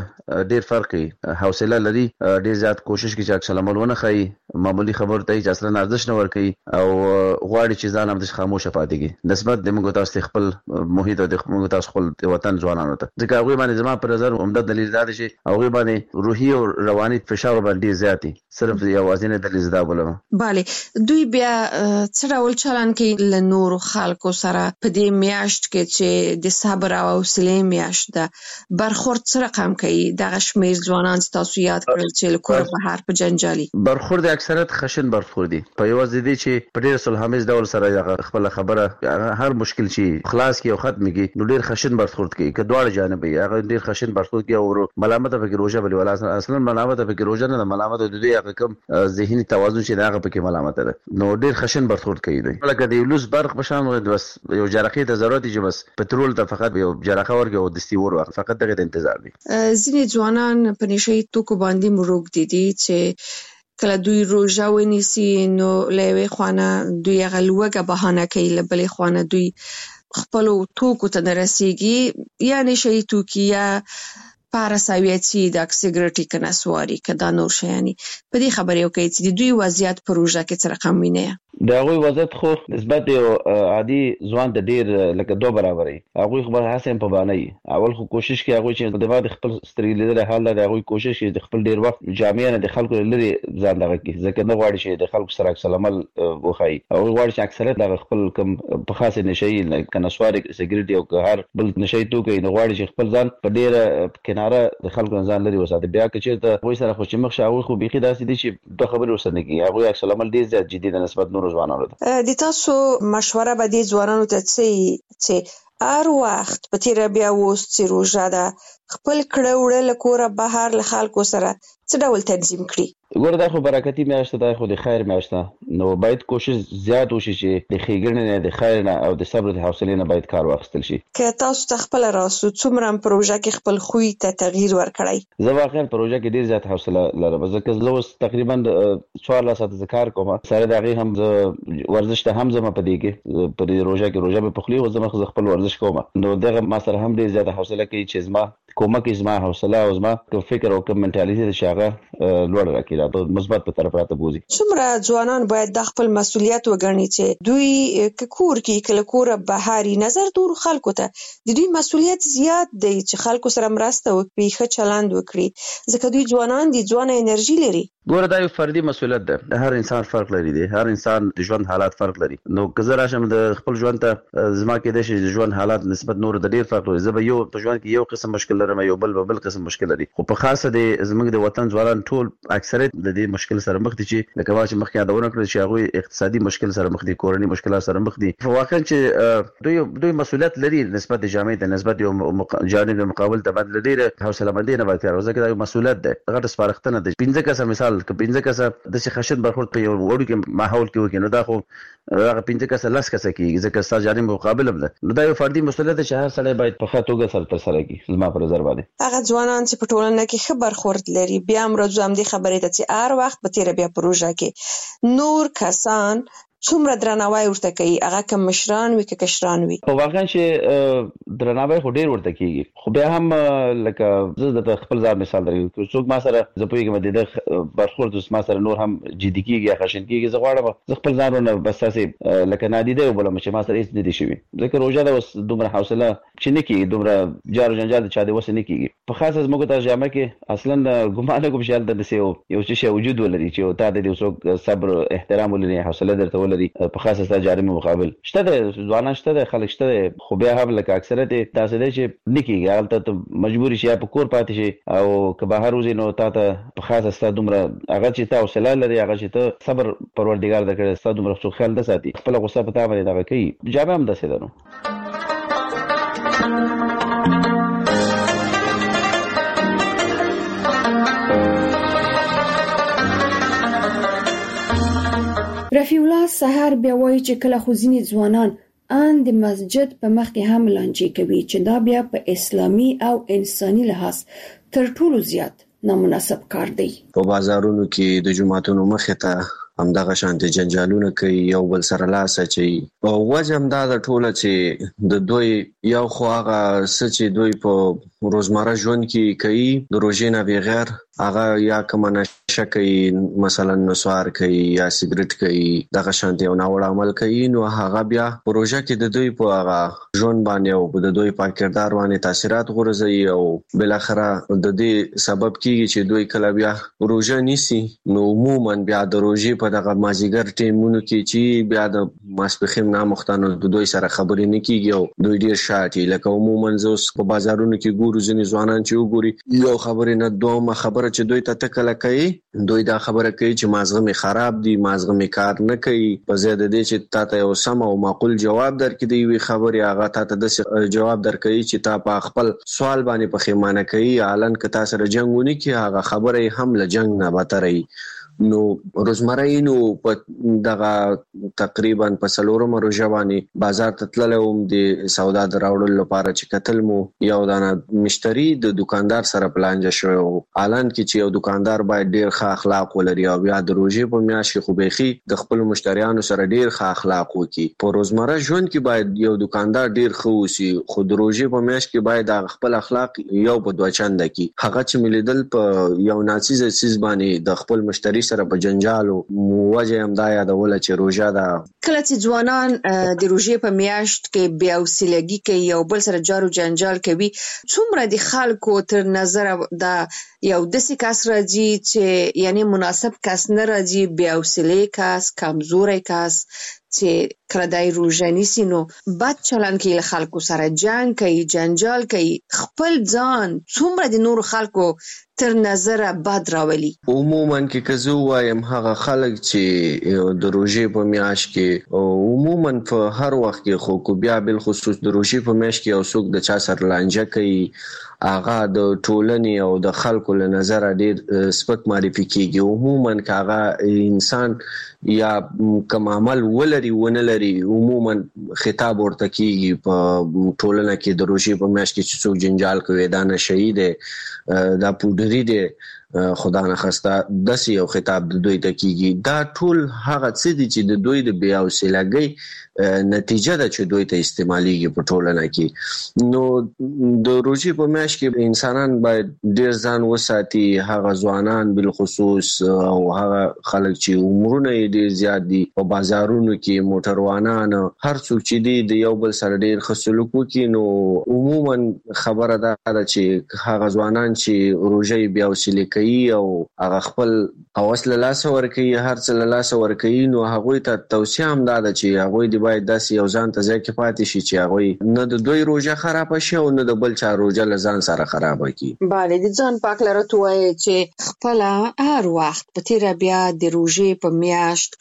ډېر فرق کوي، حوصله لري، ډېر زیات کوشش کوي چې عکس العمل ونه ښيي، معمولی خبر ته چې اصلا ارزښت نه ورکوي او غواړي چې ځان هم د خاموشه پاتې کړي نسبت د موږ تاسو خپل محیط او د موږ تاسو خپل وطن ځوانانو ته. ځکه هغوی باندې زما پر نظر عمده دلیل دا دی چې هغوی باندې روحي او رواني فشار باندې زیات دي. صرف یوازینی دلیل دا بولم. bale دوی بیا څه ډول چلن کوي له نورو خلکو سره په دې میاشت کې چې د صبر او حوصلې میاشت ده؟ برخورد څه رقم کوي دغه شمېر ځوانان چې تاسو یاد کړل چې له کوره بهر په جنجالي برخورد اکثریت خشن برخورد دي، په یوازې دي چې په ډېر صلحامیز ډول سره خپل خبره هر مشکل چې خلاص کی او ختم کی نو ډېر خشن برخورد کوي که دواړه جانب یې هغه ډېر خشن برخورد کوي او ملامت په کې روزه بلی ولا اصلا ملامت په کې روزه نه ملامت د دوی هغه کم ذهني توازن چې هغه په کې ملامت ده نو ډېر خشن برخورد کوي دوی. لکه د لوس برق په شان بس یو جرقې ته ضرورت چې بس پټرول ته فقط یو جرقه ورګي او د ستی ور فقط دغه انتظار دي. ځینې ځوانان په نشي توکو باندې مروږ دي دي چې کله دوی روزه ونیسي نو لوي خوانه دوی غلوګه بهانه کوي، لبلې خوانه دوی خپل توکو ته نرسيږي یا نشي توکي یا پاراساویتي د سیګریټي کناسواري کدا نور شيانی. په دې خبرې وکړي چې دوی وضعیت پروژه کې څه رقم ویني. دا غوي وضعیت خو نسبت یو عادي ځوان د ډیر لکه دوه برابرې هغه خبر حسین په باندې اول خو کوشش کوي هغه چې د بعد خپل سترګې لیدل حال دا هغه کوشش کوي د خپل ډیر وخت جامع نه د خلکو لري ځان دغه کې ځکه نه غواړي چې د خلکو سره سلام وخی او غواړي چې اکثریت دغه خپل کم په خاصه نشي کناسواري سیګریټي او هر بل نشي توکي نه غواړي چې خپل ځان په ډیر کناره د خلکو ځان لري وساته. بیا چې ته وای سره خو چې مخ شاوي خو بيخي داسې دي چې د خبرې وسنه کې هغه عکس العمل ډیر زیات جدي د نسبت نور ځوانانو ته. د تاسو مشوره به دې ځوانانو ته څه چې هر وخت په تیر بیا وست چې روزه ده خپل کړه وړه له کوره بهر له خلکو سره څه ډول تنظیم کړي؟ ګوره دا خو برکتی میاشت ده، خو د خیر میاشت ده نو باید کوشش زیات وشي چې د ښېګڼې نه د خیر نه او د صبر د حوصلې نه باید کار واخیستل شي. که تاسو ته خپل راسو څومره پروژه کې خپل خوی ته تغییر ورکړی؟ زه واقعا پروژه کې ډیر زیات حوصله لرم ځکه زه اوس تقریبا څوارلس ساعته کار کوم، سره د هغې هم زه ورزش ته هم ځم په دې کې په دې روژه کې روژه مې پخلي او زه خپل ورزش کوم نو دغه ما سره هم ډیر زیاته حوصله کوي چې زما کومک زما حوصله او زما فکر او کوم منټالیټي چې هغه لوړ راکړي دا مثبت په طرف راته بوزي. څومره ځوانان باید د خپل مسؤلیت وګڼي چې دوی کور کې کله کور بهاري نظر دور خلکو ته د دوی مسؤلیت زیات دی چې خلکو سره مرسته وکړي، ښه چلند وکړي ځکه دوی ځوانان دي، ځوانه انرژي لري. ګوره دا یو فردي مسؤلیت ده، هر انسان فرق لري دی، هر انسان د ژوند حالات فرق لري. نو که زه راشم د خپل ژوند ته زما کې د شي ژوند حالات نسبت نور د ډیر فرق لري. زه به یو په ژوند کې یو قسم مشکل لرم، یو بل بل قسم مشکل لري، خو په خاصه د زموږ د وطن ځوانان ټول اکثریت د دې مشکل سره مخ دي چې لکه واچ مخ کې یادونه کړل چې هغه اقتصادي مشکل سره مخ دي، کورنۍ مشکلات سره مخ دي. واقعا چې دوی دوی مسؤلیت لري نسبت د جامعې ته نسبت یو جانب مقابل ته باندې ډیر حوصله مندي نه وکړي او ځکه دا مسؤلیت ده. هغه سپارښتنه ده پنځه کسه مثال ک پنځه کسه د څه خشن برخورد په یو وړو کې ماحول کې وکړي نو دا خو هغه پنځه کسه لاس کسه کېږي ځکه ستاسو جانب مقابل هم ده. نو دا یو فردي مسؤلیت ده چې هر سړی باید په ښه توګه سره ترسره کړي. زما په نظر باندې هغه ځوانان چې په ټولنه کې ښه برخورد لري بیا هم راځو هم دې خبرې ته چې هر وخت په تیر بیا پروژه کې نور کسان څومره درناوی ورته کوي، هغه کوم مشران وي که کشران وي؟ په واقعا چې درناوی خو ډیر ورته کیږي، خو بیا هم لکه زه د خپل ځان مثال درکوم، څوک ما سره زه پوهیږم د برخورد ما سره نور هم جدي کیږي یا خشن کیږي، زه غواړم زه خپل ځان ونه بس تاسې لکه نادیده وبولم چې ما سره هیڅ نه دي شوي، ځکه روژه ده اوس دومره حوصله چې نه کیږي، دومره جار جنجال د چا د وسه نه کیږي. په خاصه زموږ ترجمه کې اصلا ګمان کوم چې هلته داسې یو څه وجود ولري چې تا د څوک صبر احترام ولري، حوصله درته ولري، په خاصه ستا جاري مقابل شته د ځوانان شته د خلک شته، خو بیا هم لکه اکثریت داسې دی چې نه کیږي، هلته ته مجبوري شي یا په کور پاتې شي او که بهر وځې نو تا ته په خاصه ستا دومره هغه چې تا حوصله لري، هغه چې ته صبر پروردګار درکړی ستا دومره څوک خیال نه ساتي، خپله غصه په تا باندې دغه کوي. جامع هم داسې ده نو. رفیع الله سحر بیا وایي چې کله خو ځینې ځوانان ان د مسجد په مخ کې هم لانجې کوي چې دا بیا په اسلامي او انساني لحاظ تر ټولو زیات نامناسب کار دی. په بازارونو کې د جمعتونو مخې ته همدغه شانتي جنجالونه کوي، یو بل سره لاس اچوي، او وجه هم دا د ټوله چې د دوی یو خو هغه څه چې دوی په روزمره ژوند کې کوي د روژې نه بغیر، هغه یا کومه نشه کوي، مثلا نسوار کوي یا سیګریټ کوي، دغه شانتي یو ناوړه عمل کوي، نو هغه بیا په روژه کې د دوی په هغه ژوند باندې او د دوی په کردار باندې تاثیرات غورځوي، او بل اخره د دې سبب کیږي چې دوی کله بیا روژه نیسي نو عموما بیا د روژې په دغه مازیګر ټیمونو کې چې بیا د ماسپخیم نامختانو د دوی سره خبرې نه کیږي او دوی ډیر شاټي، لکه عموما زوس په بازارونو کې ګورو ځینې ځوانان چې وګوري یو خبرې نه دوه خبره چې دوی ته تکله کوي، دوی دا خبره کوي چې مازغه می خراب دي، مازغه می کار نه کوي، په زیاده دي چې تا ته یو سم او معقول جواب درکړي دی وی خبره هغه تا ته د جواب درکړي چې تا په خپل سوال باندې پخېمانه کوي، اعلان ک تا سره جنگونه کی هغه خبره هم له جنگ نه بتري. نو روزمره نو په دغه تقریبا په سلورم روژه باندې بازار ته تللم د سودا دراوړل لپاره چې کتل مو یو دانه مشتری د دکاندار سره پلانجه شو، اعلان کې چې یو دکاندار باید ډیر ښه اخلاق ولري او بیا د روژې په میاشت کې خو بيخي د خپل مشتریانو سره ډیر ښه اخلاق وکړي. په روزمره ژوند کې باید یو دکاندار ډیر ښه وسی، خو د روژې په میاشت کې باید د خپل اخلاق یو په دوه چنده کې هغه چې ملیدل په یو ناڅیز چیز باندې د خپل مشتری سره په جنجالو موجه هم دا یادول چې روژه ده. کله چې ځوانان د روژې په میاشت کې بیا وسیلګي کوي یو بل سره جارو جنجال کوي، څومره د خلکو تر نظر دا یو داسې کس راځي چې یعنی مناسب کس نه راځي، بیا وسیلې کس، کمزوري کس چې کله دای روژه نیسي نو بد چلن کوي، له خلکو سره جنگ کوي، جنجال کوي، خپل ځان څومره د نور خلکو تر نظر بد راولي. عموما کې کزو وایم هغه خلک چې د روژې په میاشت کې او عموما په هر وخت کې خو کو بیا بل خصوص د روژې په میاشت کې او څوک د چا سره لانجه کوي، هغه د ټولنې او د خلکو له نظر ډیر سپک معرفي کیږي. عموما هغه انسان یا کوم عمل ولري ونه لري عموما خطاب ورته کیږي په ټولنه کې د روژې په میاشت کې چې څوک جنجال کوي دا نه شهید دا پودری دی خدا نه خسته داسې یو خطاب د دوی ته کیږي. دا ټول هغه څه دي چې د دوی د بیا وسیلګۍ نتیجه ده چې دوی ته استعماليږي په ټولنه کې. نو د روژې په میاشت کې انسانان باید ډیر ځان وساتي، هغه ځوانان بل خصوص او هغه خلک چې عمرونه یې ډیر زیات دي په بازارونو کې موټروانان هر څوک چې دي د یو بل سره ډیر ښه سلوک وکړي. نو عموما خبره ده چې هغه ځوانان چې روژې بیا وسیلې کوي او هغه خپل اوس له لاس ورکوي، هر څه له لاس ورکوي، نو هغه ته توصیه هم ده چې هغه دی باید داسې یو ځان ته ځای کې پاتې شي چې هغه نه د دوی روژه خراب شي او نه د بل چا روژه له ځان سره خراب کړي. bale د ځان پاک لرته وایي چې خپل هر وخت په تیر بیا د روژې په میاشت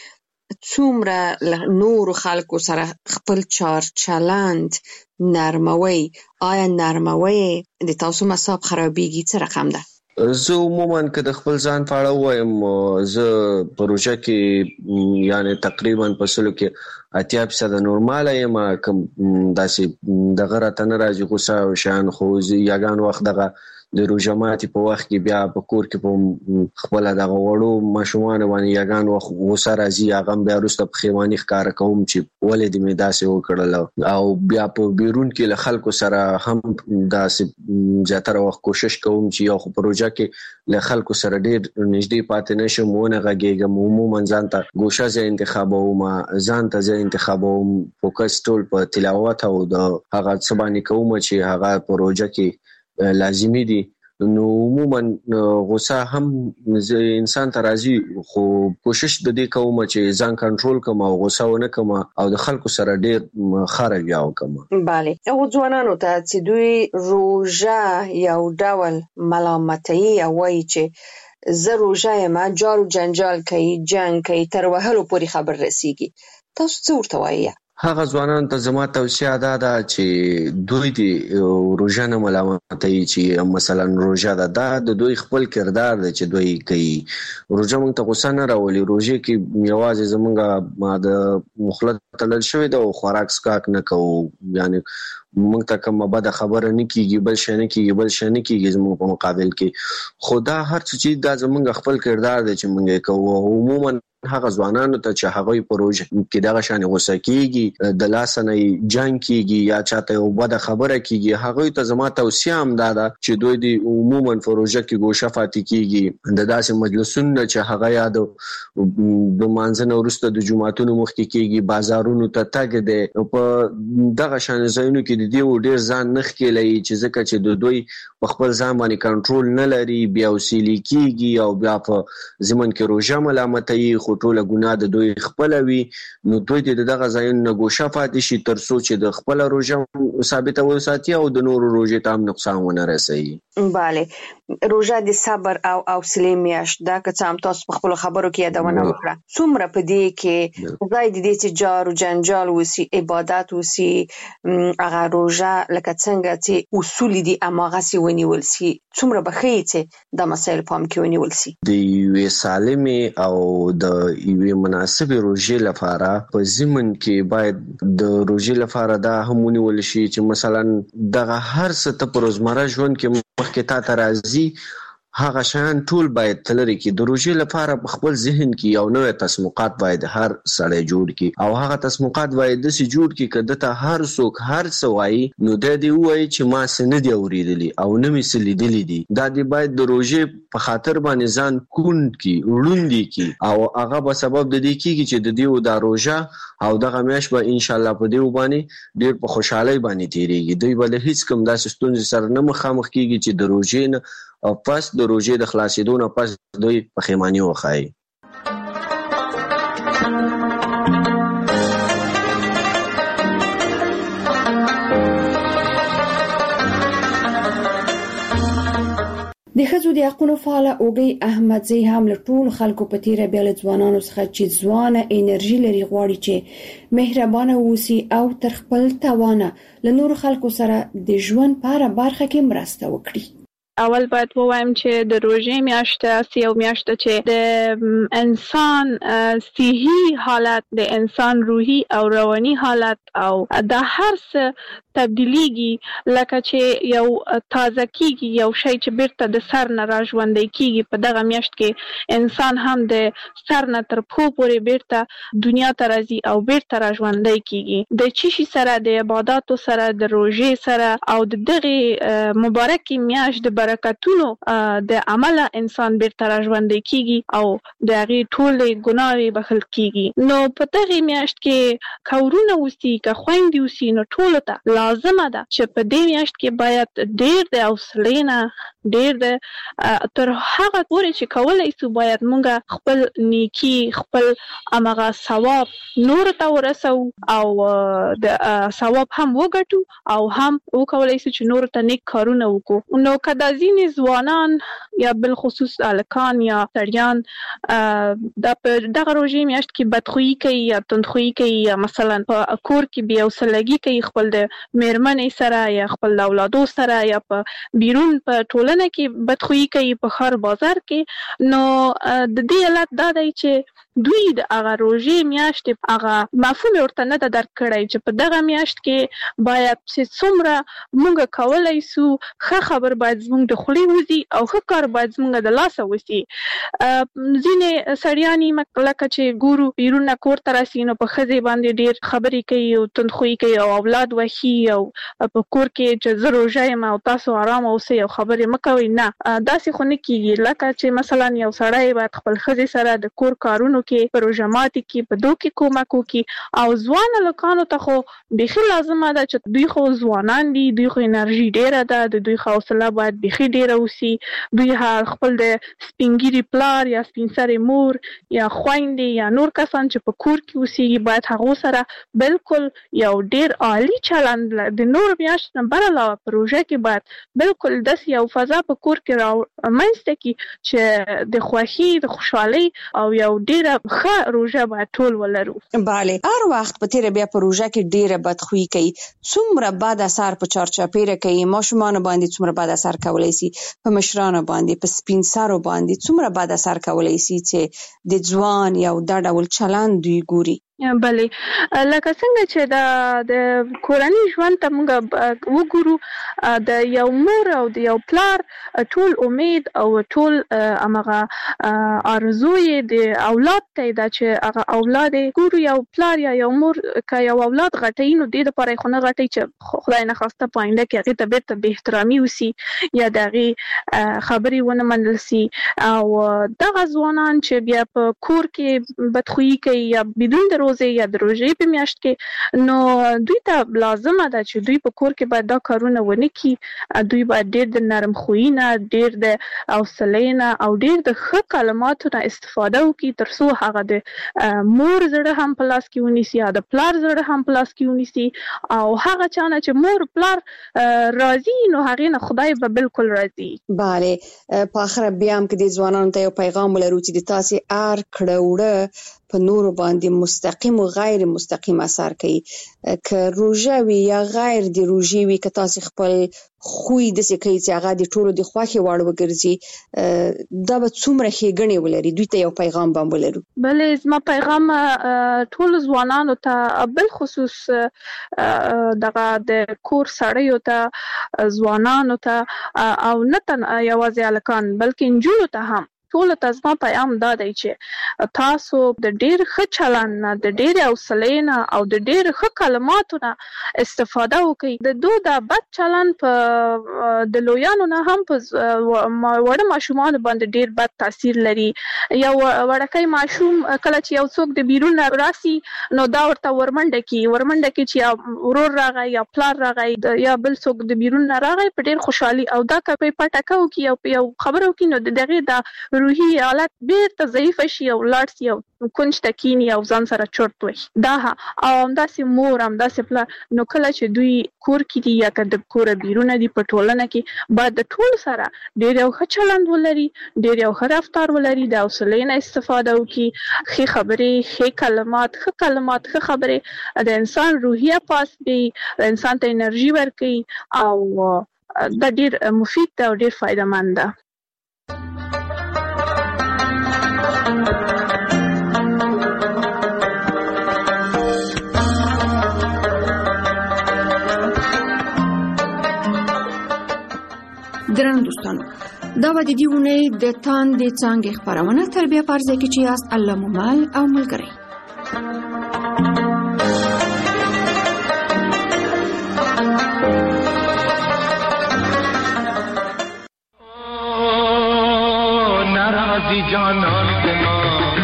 کې څومره نور خلکو سره خپل چار چلند نرموي، آیا نرموي د تاسو مصاب خرابېږي څه رقم ده؟ زه عموما که د خپل ځان په اړه وایم، زه په روژه کې یعنی تقریبا په سلو کې اتیا فیصد نورماله یم، کوم داسې دغه راته نه راځي غوسه او شیان، خو یګان وخت دغه د روژه ماتي په وخت کې بیا په کور کې په خپل دغه وړو ماشومان باندې یګان وخت غوسه راځي هغه بیا وروسته په خیوانی ښکار کوم چې ولې د میداسه وکړل او بیا په بیرون کې له خلکو سره هم داسې زیاتره وخت کوشش کوم چې یو خو پروژه کې له خلکو سره ډیر نږدې پاتې نشم ونه غږیږم عموما ځان ته ګوشه ځای انتخابوم ځان ته ځای انتخابوم فوکس ټول په تلاوت او د هغه څه باندې کوم چې هغه پروژه کې لازمي دي نو عموما غوسه هم انسان ته راځي خو کوشش د دې کوم چې ځان کنټرول کوم او غوسه ونه کوم او د خلکو سره ډیر خارج یاو کوم. bale او ځوانانو ته چې دوی روژه یو ډول ملامتي او وایي چې زه روژه یم جارو جنجال کوي جنگ کوي تر وهلو پورې خبر رسیږي تاسو څه ورته وایي؟ هغه ځوانان ته زما توصیه ده دا چې دوی د روژه نه ملامتوي چې مثلا روژه ده د دوی خپل کردار دی چې دوی کوي روژه موږ ته غوسه نه راولي روژه کې یوازې زمونږ د مخلط تلل شوی ده او خوراک سکاک نه کوو یعنی موږ ته کومه بده خبره نه کیږي بل شي نه کیږي بل شي نه کیږي زموږ په مقابل کې خدا هر څه چې دا زمونږ خپل کردار دی چې موږ کوو عموما هغه ځوانانو ته چې هغه پروژه کې دغه شان غوسه کیږي د لاسنه جنگ کیږي یا چاته یو بده خبره کیږي هغه ته زما توصیه هم ده چې دوی د عموما پروژه کې ګوشه فاتې کیږي د داسې مجلسونو چې هغه یاد د مانځنه ورسته د جمعهتونو مخ کې کیږي بازارونو ته تګ دي په دغه شان ځایونو کې د دې ډیر ځان نخ کېلای چې ځکه چې د دوی په خپل ځان باندې کنټرول نه لري بیا وسیلی کیږي او بیا په زمون کې روژه ملامتي خو ټول ګناه د دوی خپل وي نو دوی د دغه ځایونو نه ګوشه فاتې شي تر څو چې د خپل روژه ثابته وساتي او د نورو روژې ته هم نقصان ونه رسوي. bale روژه د صبر او حوصله میاشت دا که څه هم تاسو په خپل خبرو کې یادونه وکړه څومره په دې کې ځای د دې چې جار او جنجال وسی عبادت وسی هغه روژه لکه څنګه چې اصول دي اماغه سی ونیول سي څومره بخی چې د مسایل پام کې ونیول سي د یوې سالمه او د یوې مناسبه روژې لپاره په زمن کې باید د روژې لپاره دا هم ونیول شي چې مثلا دغه هر څه ته په روزمره ژوند کې مخکې تا ته راځي هغه شان ټول باید تلری کې د روژې لپاره په خپل ذهن کې یو نوې تسمقات باید هر سړی جوړ کړي او هغه تسمقات باید د سي جوړ کړي کده ته هر څوک هر څوای نو د دې وای چې ما سند اوریدلی او نمې سلیدلی دي دا دی باید د روژې په خاطر باندې ځان کون کې وړوندي کې او هغه په سبب د دې کېږي چې د دې د روژه او دغه میاش به ان شاء الله په دې باندې ډیر په خوشحالي باندې تیریږي دوی بل هیڅ کوم داسې ستونزې سره نه مخامخ کیږي چې د روژې نه او پس د روژې د خلاصېدو نه پس دوی پښیماني وښایي. د ښځو د حقوقو فعال اوګي احمدزي هم له ټول خلکو په تیره بیا له ځوانانو څخه چې ځوانه انرژي لري غواړي چې مهربانه اوسي او تر خپل توانه له نور خلکو سره د ژوند په اړه برخه کې مرسته وکړي. اول باید ووایم چې د روژې میاشت اسی او میاشت چې د انسان صحي حالت د انسان روحي او رواني حالت او د هر څه تبدیلیږي لکه چې یو تازه کیږي یو شی چې بیرته د سر نه راژوندی کیږي په دغه میاشت کې انسان هم د سر نه تر پښو پورې بیرته دنیا ته راځي او بیرته راژوندی کیږي د چی سره د عبادتو سره د روژې سره او د دغه مبارکي میاشت د برکتونو د عمله انسان بیرته راژوندی کیږي او د هغه ټول ګناوي بخښل کیږي نو په دغه میاشت کې کورونه وسی که خويندې وسی نو ټول ته لازمه ده چې په دې میاشت کې باید ډېر د حوصله نه ډېر د تر هغه پورې چې کولای شو باید مونږ خپل نیکی خپل امغه ثواب نور ته ورسو او د ثواب هم وګټو او هم وکولای شو چې نور ته نیک کارونه وکړو نو کدا ځینې ځوانان یا بل خصوص الکان یا سړیان د دغه روژې میاشت کې بدخویي کوي یا تندخویي کوي یا مثلا په کور کې بیا وسلګي کوي خپل د میرمنې سره یا خپل اولادو سره یا په بیرون په ټولنه کې بدخویي کوي په خار بازار کې، نو د دې علت دا دی چې دوی د هغه روژې میاشتې هغه مفهوم ورته نه ده درک کړی چې په دغه میاشت کې باید چې څومره موږ کولی سو ښه خبر باید زموږ د خولې وځي او ښه کار باید زموږ د لاسه وسي. ځینې سړیانې لکه چې ګورو بیرون نه کور ته راسي نو په ښځې باندې ډېر خبرې کوي او تندخویي کوي او اولاد وښي او په کور کې چې زه روژه یم او تاسو ارامه اوسئ او خبرې مه کوئ. نه، داسې خو نه کېږي. لکه چې مثلا یو سړی باید خپل ښځې سره د کور کارونو کې په روژه ماتي کې په دو کې کومک وکړي، او ځوان هلکانو ته خو بیخي لازمه ده چې دوی خو ځوانان دي، دوی خو انرژي ډېره ده، د دوی حوصله باید بیخي ډېره وسي. دوی خپل د سپین ږیري پلار یا سپین سرې مور یا خویندې یا نور کسان چې په کور کې اوسېږي باید هغو سره بالکل یو ډېر عالي چلند د نورو میاشتو نه بر علاوه په روژه کې باید بالکل داسې یو فضا په کور کې رامنځته کړي چې د خوښۍ د خوشحالۍ او یو ډېره ښه روژه باید ټول ولرو. بله، هر وخت په تیره بیا په روژه کې ډېره بدخویي کوي، څومره بد اثر په چارچاپیره کوي، ماشومانو باندې څومره بد اثر کولی سي، په مشرانو باندې، په سپین سرو باندې څومره بد اثر کولی سي چې د ځوان یو دا ډول چلند دوی ګوري. بله، لکه څنګه چې د د کورني ژوند ته موږ وګورو، د یو مور او د یو پلار ټول امید او ټول همغه آرزو یې د اولاد ته ده چې هغه اولاد یې ګورو، یو پلار یا یو مور که یو اولاد غټوي نو دې دپاره یې خو نه غټوي چې خدای نخواسته په آینده کې هغې ته بېرته بې احترامي وسي یا د هغې خبرې ونه منل سي. او دغه ځوانان چې بیا په کور کې بدخویي کوي یا بدون د روزه یا د روژې په میاشت کې، نو دوی ته لازمه ده چې دوی په کور کې باید دا کارونه ونه کړي. دوی باید ډېر د نرم خویي نه، ډېر د حوصلې نه او ډېر د ښه کلماتو نه استفاده وکړي تر څو هغه د مور زړه هم په لاس کې ونیسي او د پلار زړه هم په لاس کې ونیسي. او هغه چا نه چې مور پلار راضي نو هغې نه خدای به بالکل راضي. بله، په آخره بیا هم که د ځوانانو ته یو پیغام ولرو چې د تاسې هر کړه وړه په نورو باندې مستقیم او غیر مستقیم اثر کوي، که روژه وي یا غیر د روژې وي، که تاسې خپل خوی داسې کوي چې هغه د ټولو د خوښې وړ وګرځي، دا به څومره ښېګڼې ولري. دوی ته یو پیغام به هم ولرو. بلې، زما پیغام ټولو ځوانانو ته بالخصوص دغه د کور سړیو ته، ځوانانو ته او نه تنها یوازې هلکان بلکې نجونو ته هم ټولو ته زما پیغام دا دی چې تاسو د ډېر ښه چلند نه، د ډېرې حوصلې نه او د ډېر ښه کلماتو نه استفاده وکړئ. د دو دا بد چلند په د لویانو نه هم په وړه ماشومانو باندې ډېر بد تاثیر لري. یو وړکی ماشوم کله چې یو څوک د بیرون نه راسي نو دا ورته ورمنډه کړي ورمنډه کړي چې یا ورور راغی یا پلار راغی یا بل څوک د بیرون نه راغی په ډېر خوشحالي، او دا که په پټکه وکړي او په یو خبره وکړي نو د هغې دا روحي حالت بیرته ضعیفه شي او لاړ شي او کونج ته کیني او ځان سره چرت وهي. دا او همداسې مور همداسې پلار، نو کله چې دوی کور کې دي یا که د کوره بیرونه دي په ټولنه کې باید د ټولو سره ډېر یو ښه چلند ولري، ډېر یو ښه رفتار ولري، د حوصلې نه استفاده وکړي، ښې خبرې، ښې کلمات، ښه کلمات، ښه خبرې د انسان روحیه پاس کوي، د انسان ته انرژي ورکوي او دا ډېر مفید ده او ډېر فایده مند ده. درنو دوستانو، دا به د دې اونۍ د تاندې څانګې خپرونه تربیه په ارزه کې چې یاست الله مو مل او ملګری. ناراضی جانان دما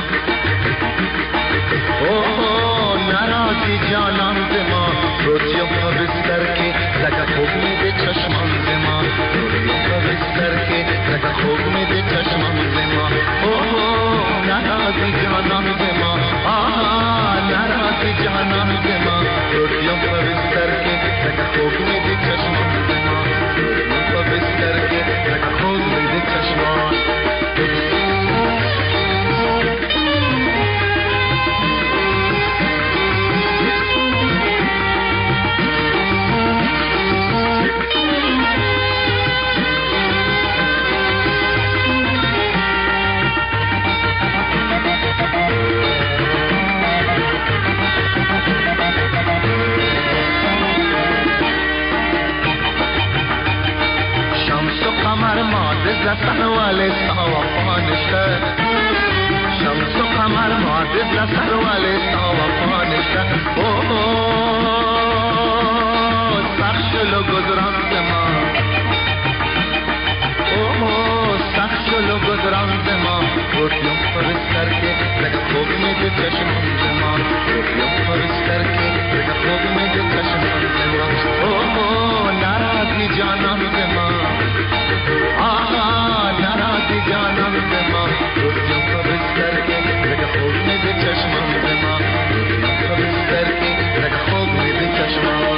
او ناراضی جانان دما روزیو په بستر کې لکه خوب مې د چشمان دما روزیو په بستر کې لکه خوب مې د چشمان دما او ناراضی جانان دما آها ناراضی جانان دما روزیو په بستر کې لکه خوب مې د چشمان دما روزیو په بستر کې لکه خوب مې د چشمان قمر معدز لسن ولی سوا پانشته شمس و قمر معدز لسن ولی سوا پانشته اوه سخت شلو گذران زما اوه سخت شلو گذران زما روٹیوں پر سر کے لگا خوب میں جو چشمان زما روٹیوں پر سر کے لگا خوب میں جو چشمان زما اوه ناراضی جانم زما آہا ناراضی جانم زما روٹیوں پر سر کے لگا خوب میں جو چشمان زما روٹیوں پر سر کے لگا خوب میں جو چشمان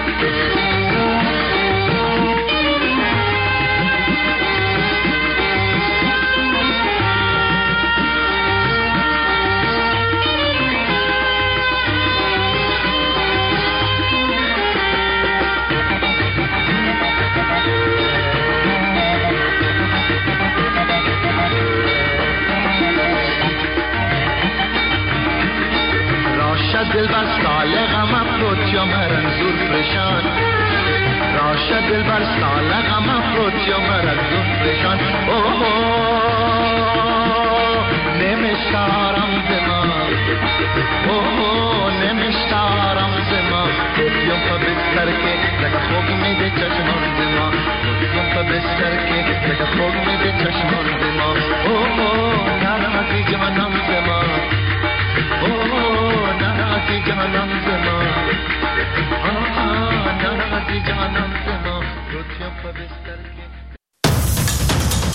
دل بر سال غم افروت یا مرنزور پریشان راشه دل بر سال غم افروت یا مرنزور پریشان اوه نمیشتارم زما اوه نمیشتارم زما روٹیوں پر بستر کے لگا خوب میرے چشمان زما روٹیوں پر بستر کے لگا خوب میرے چشمان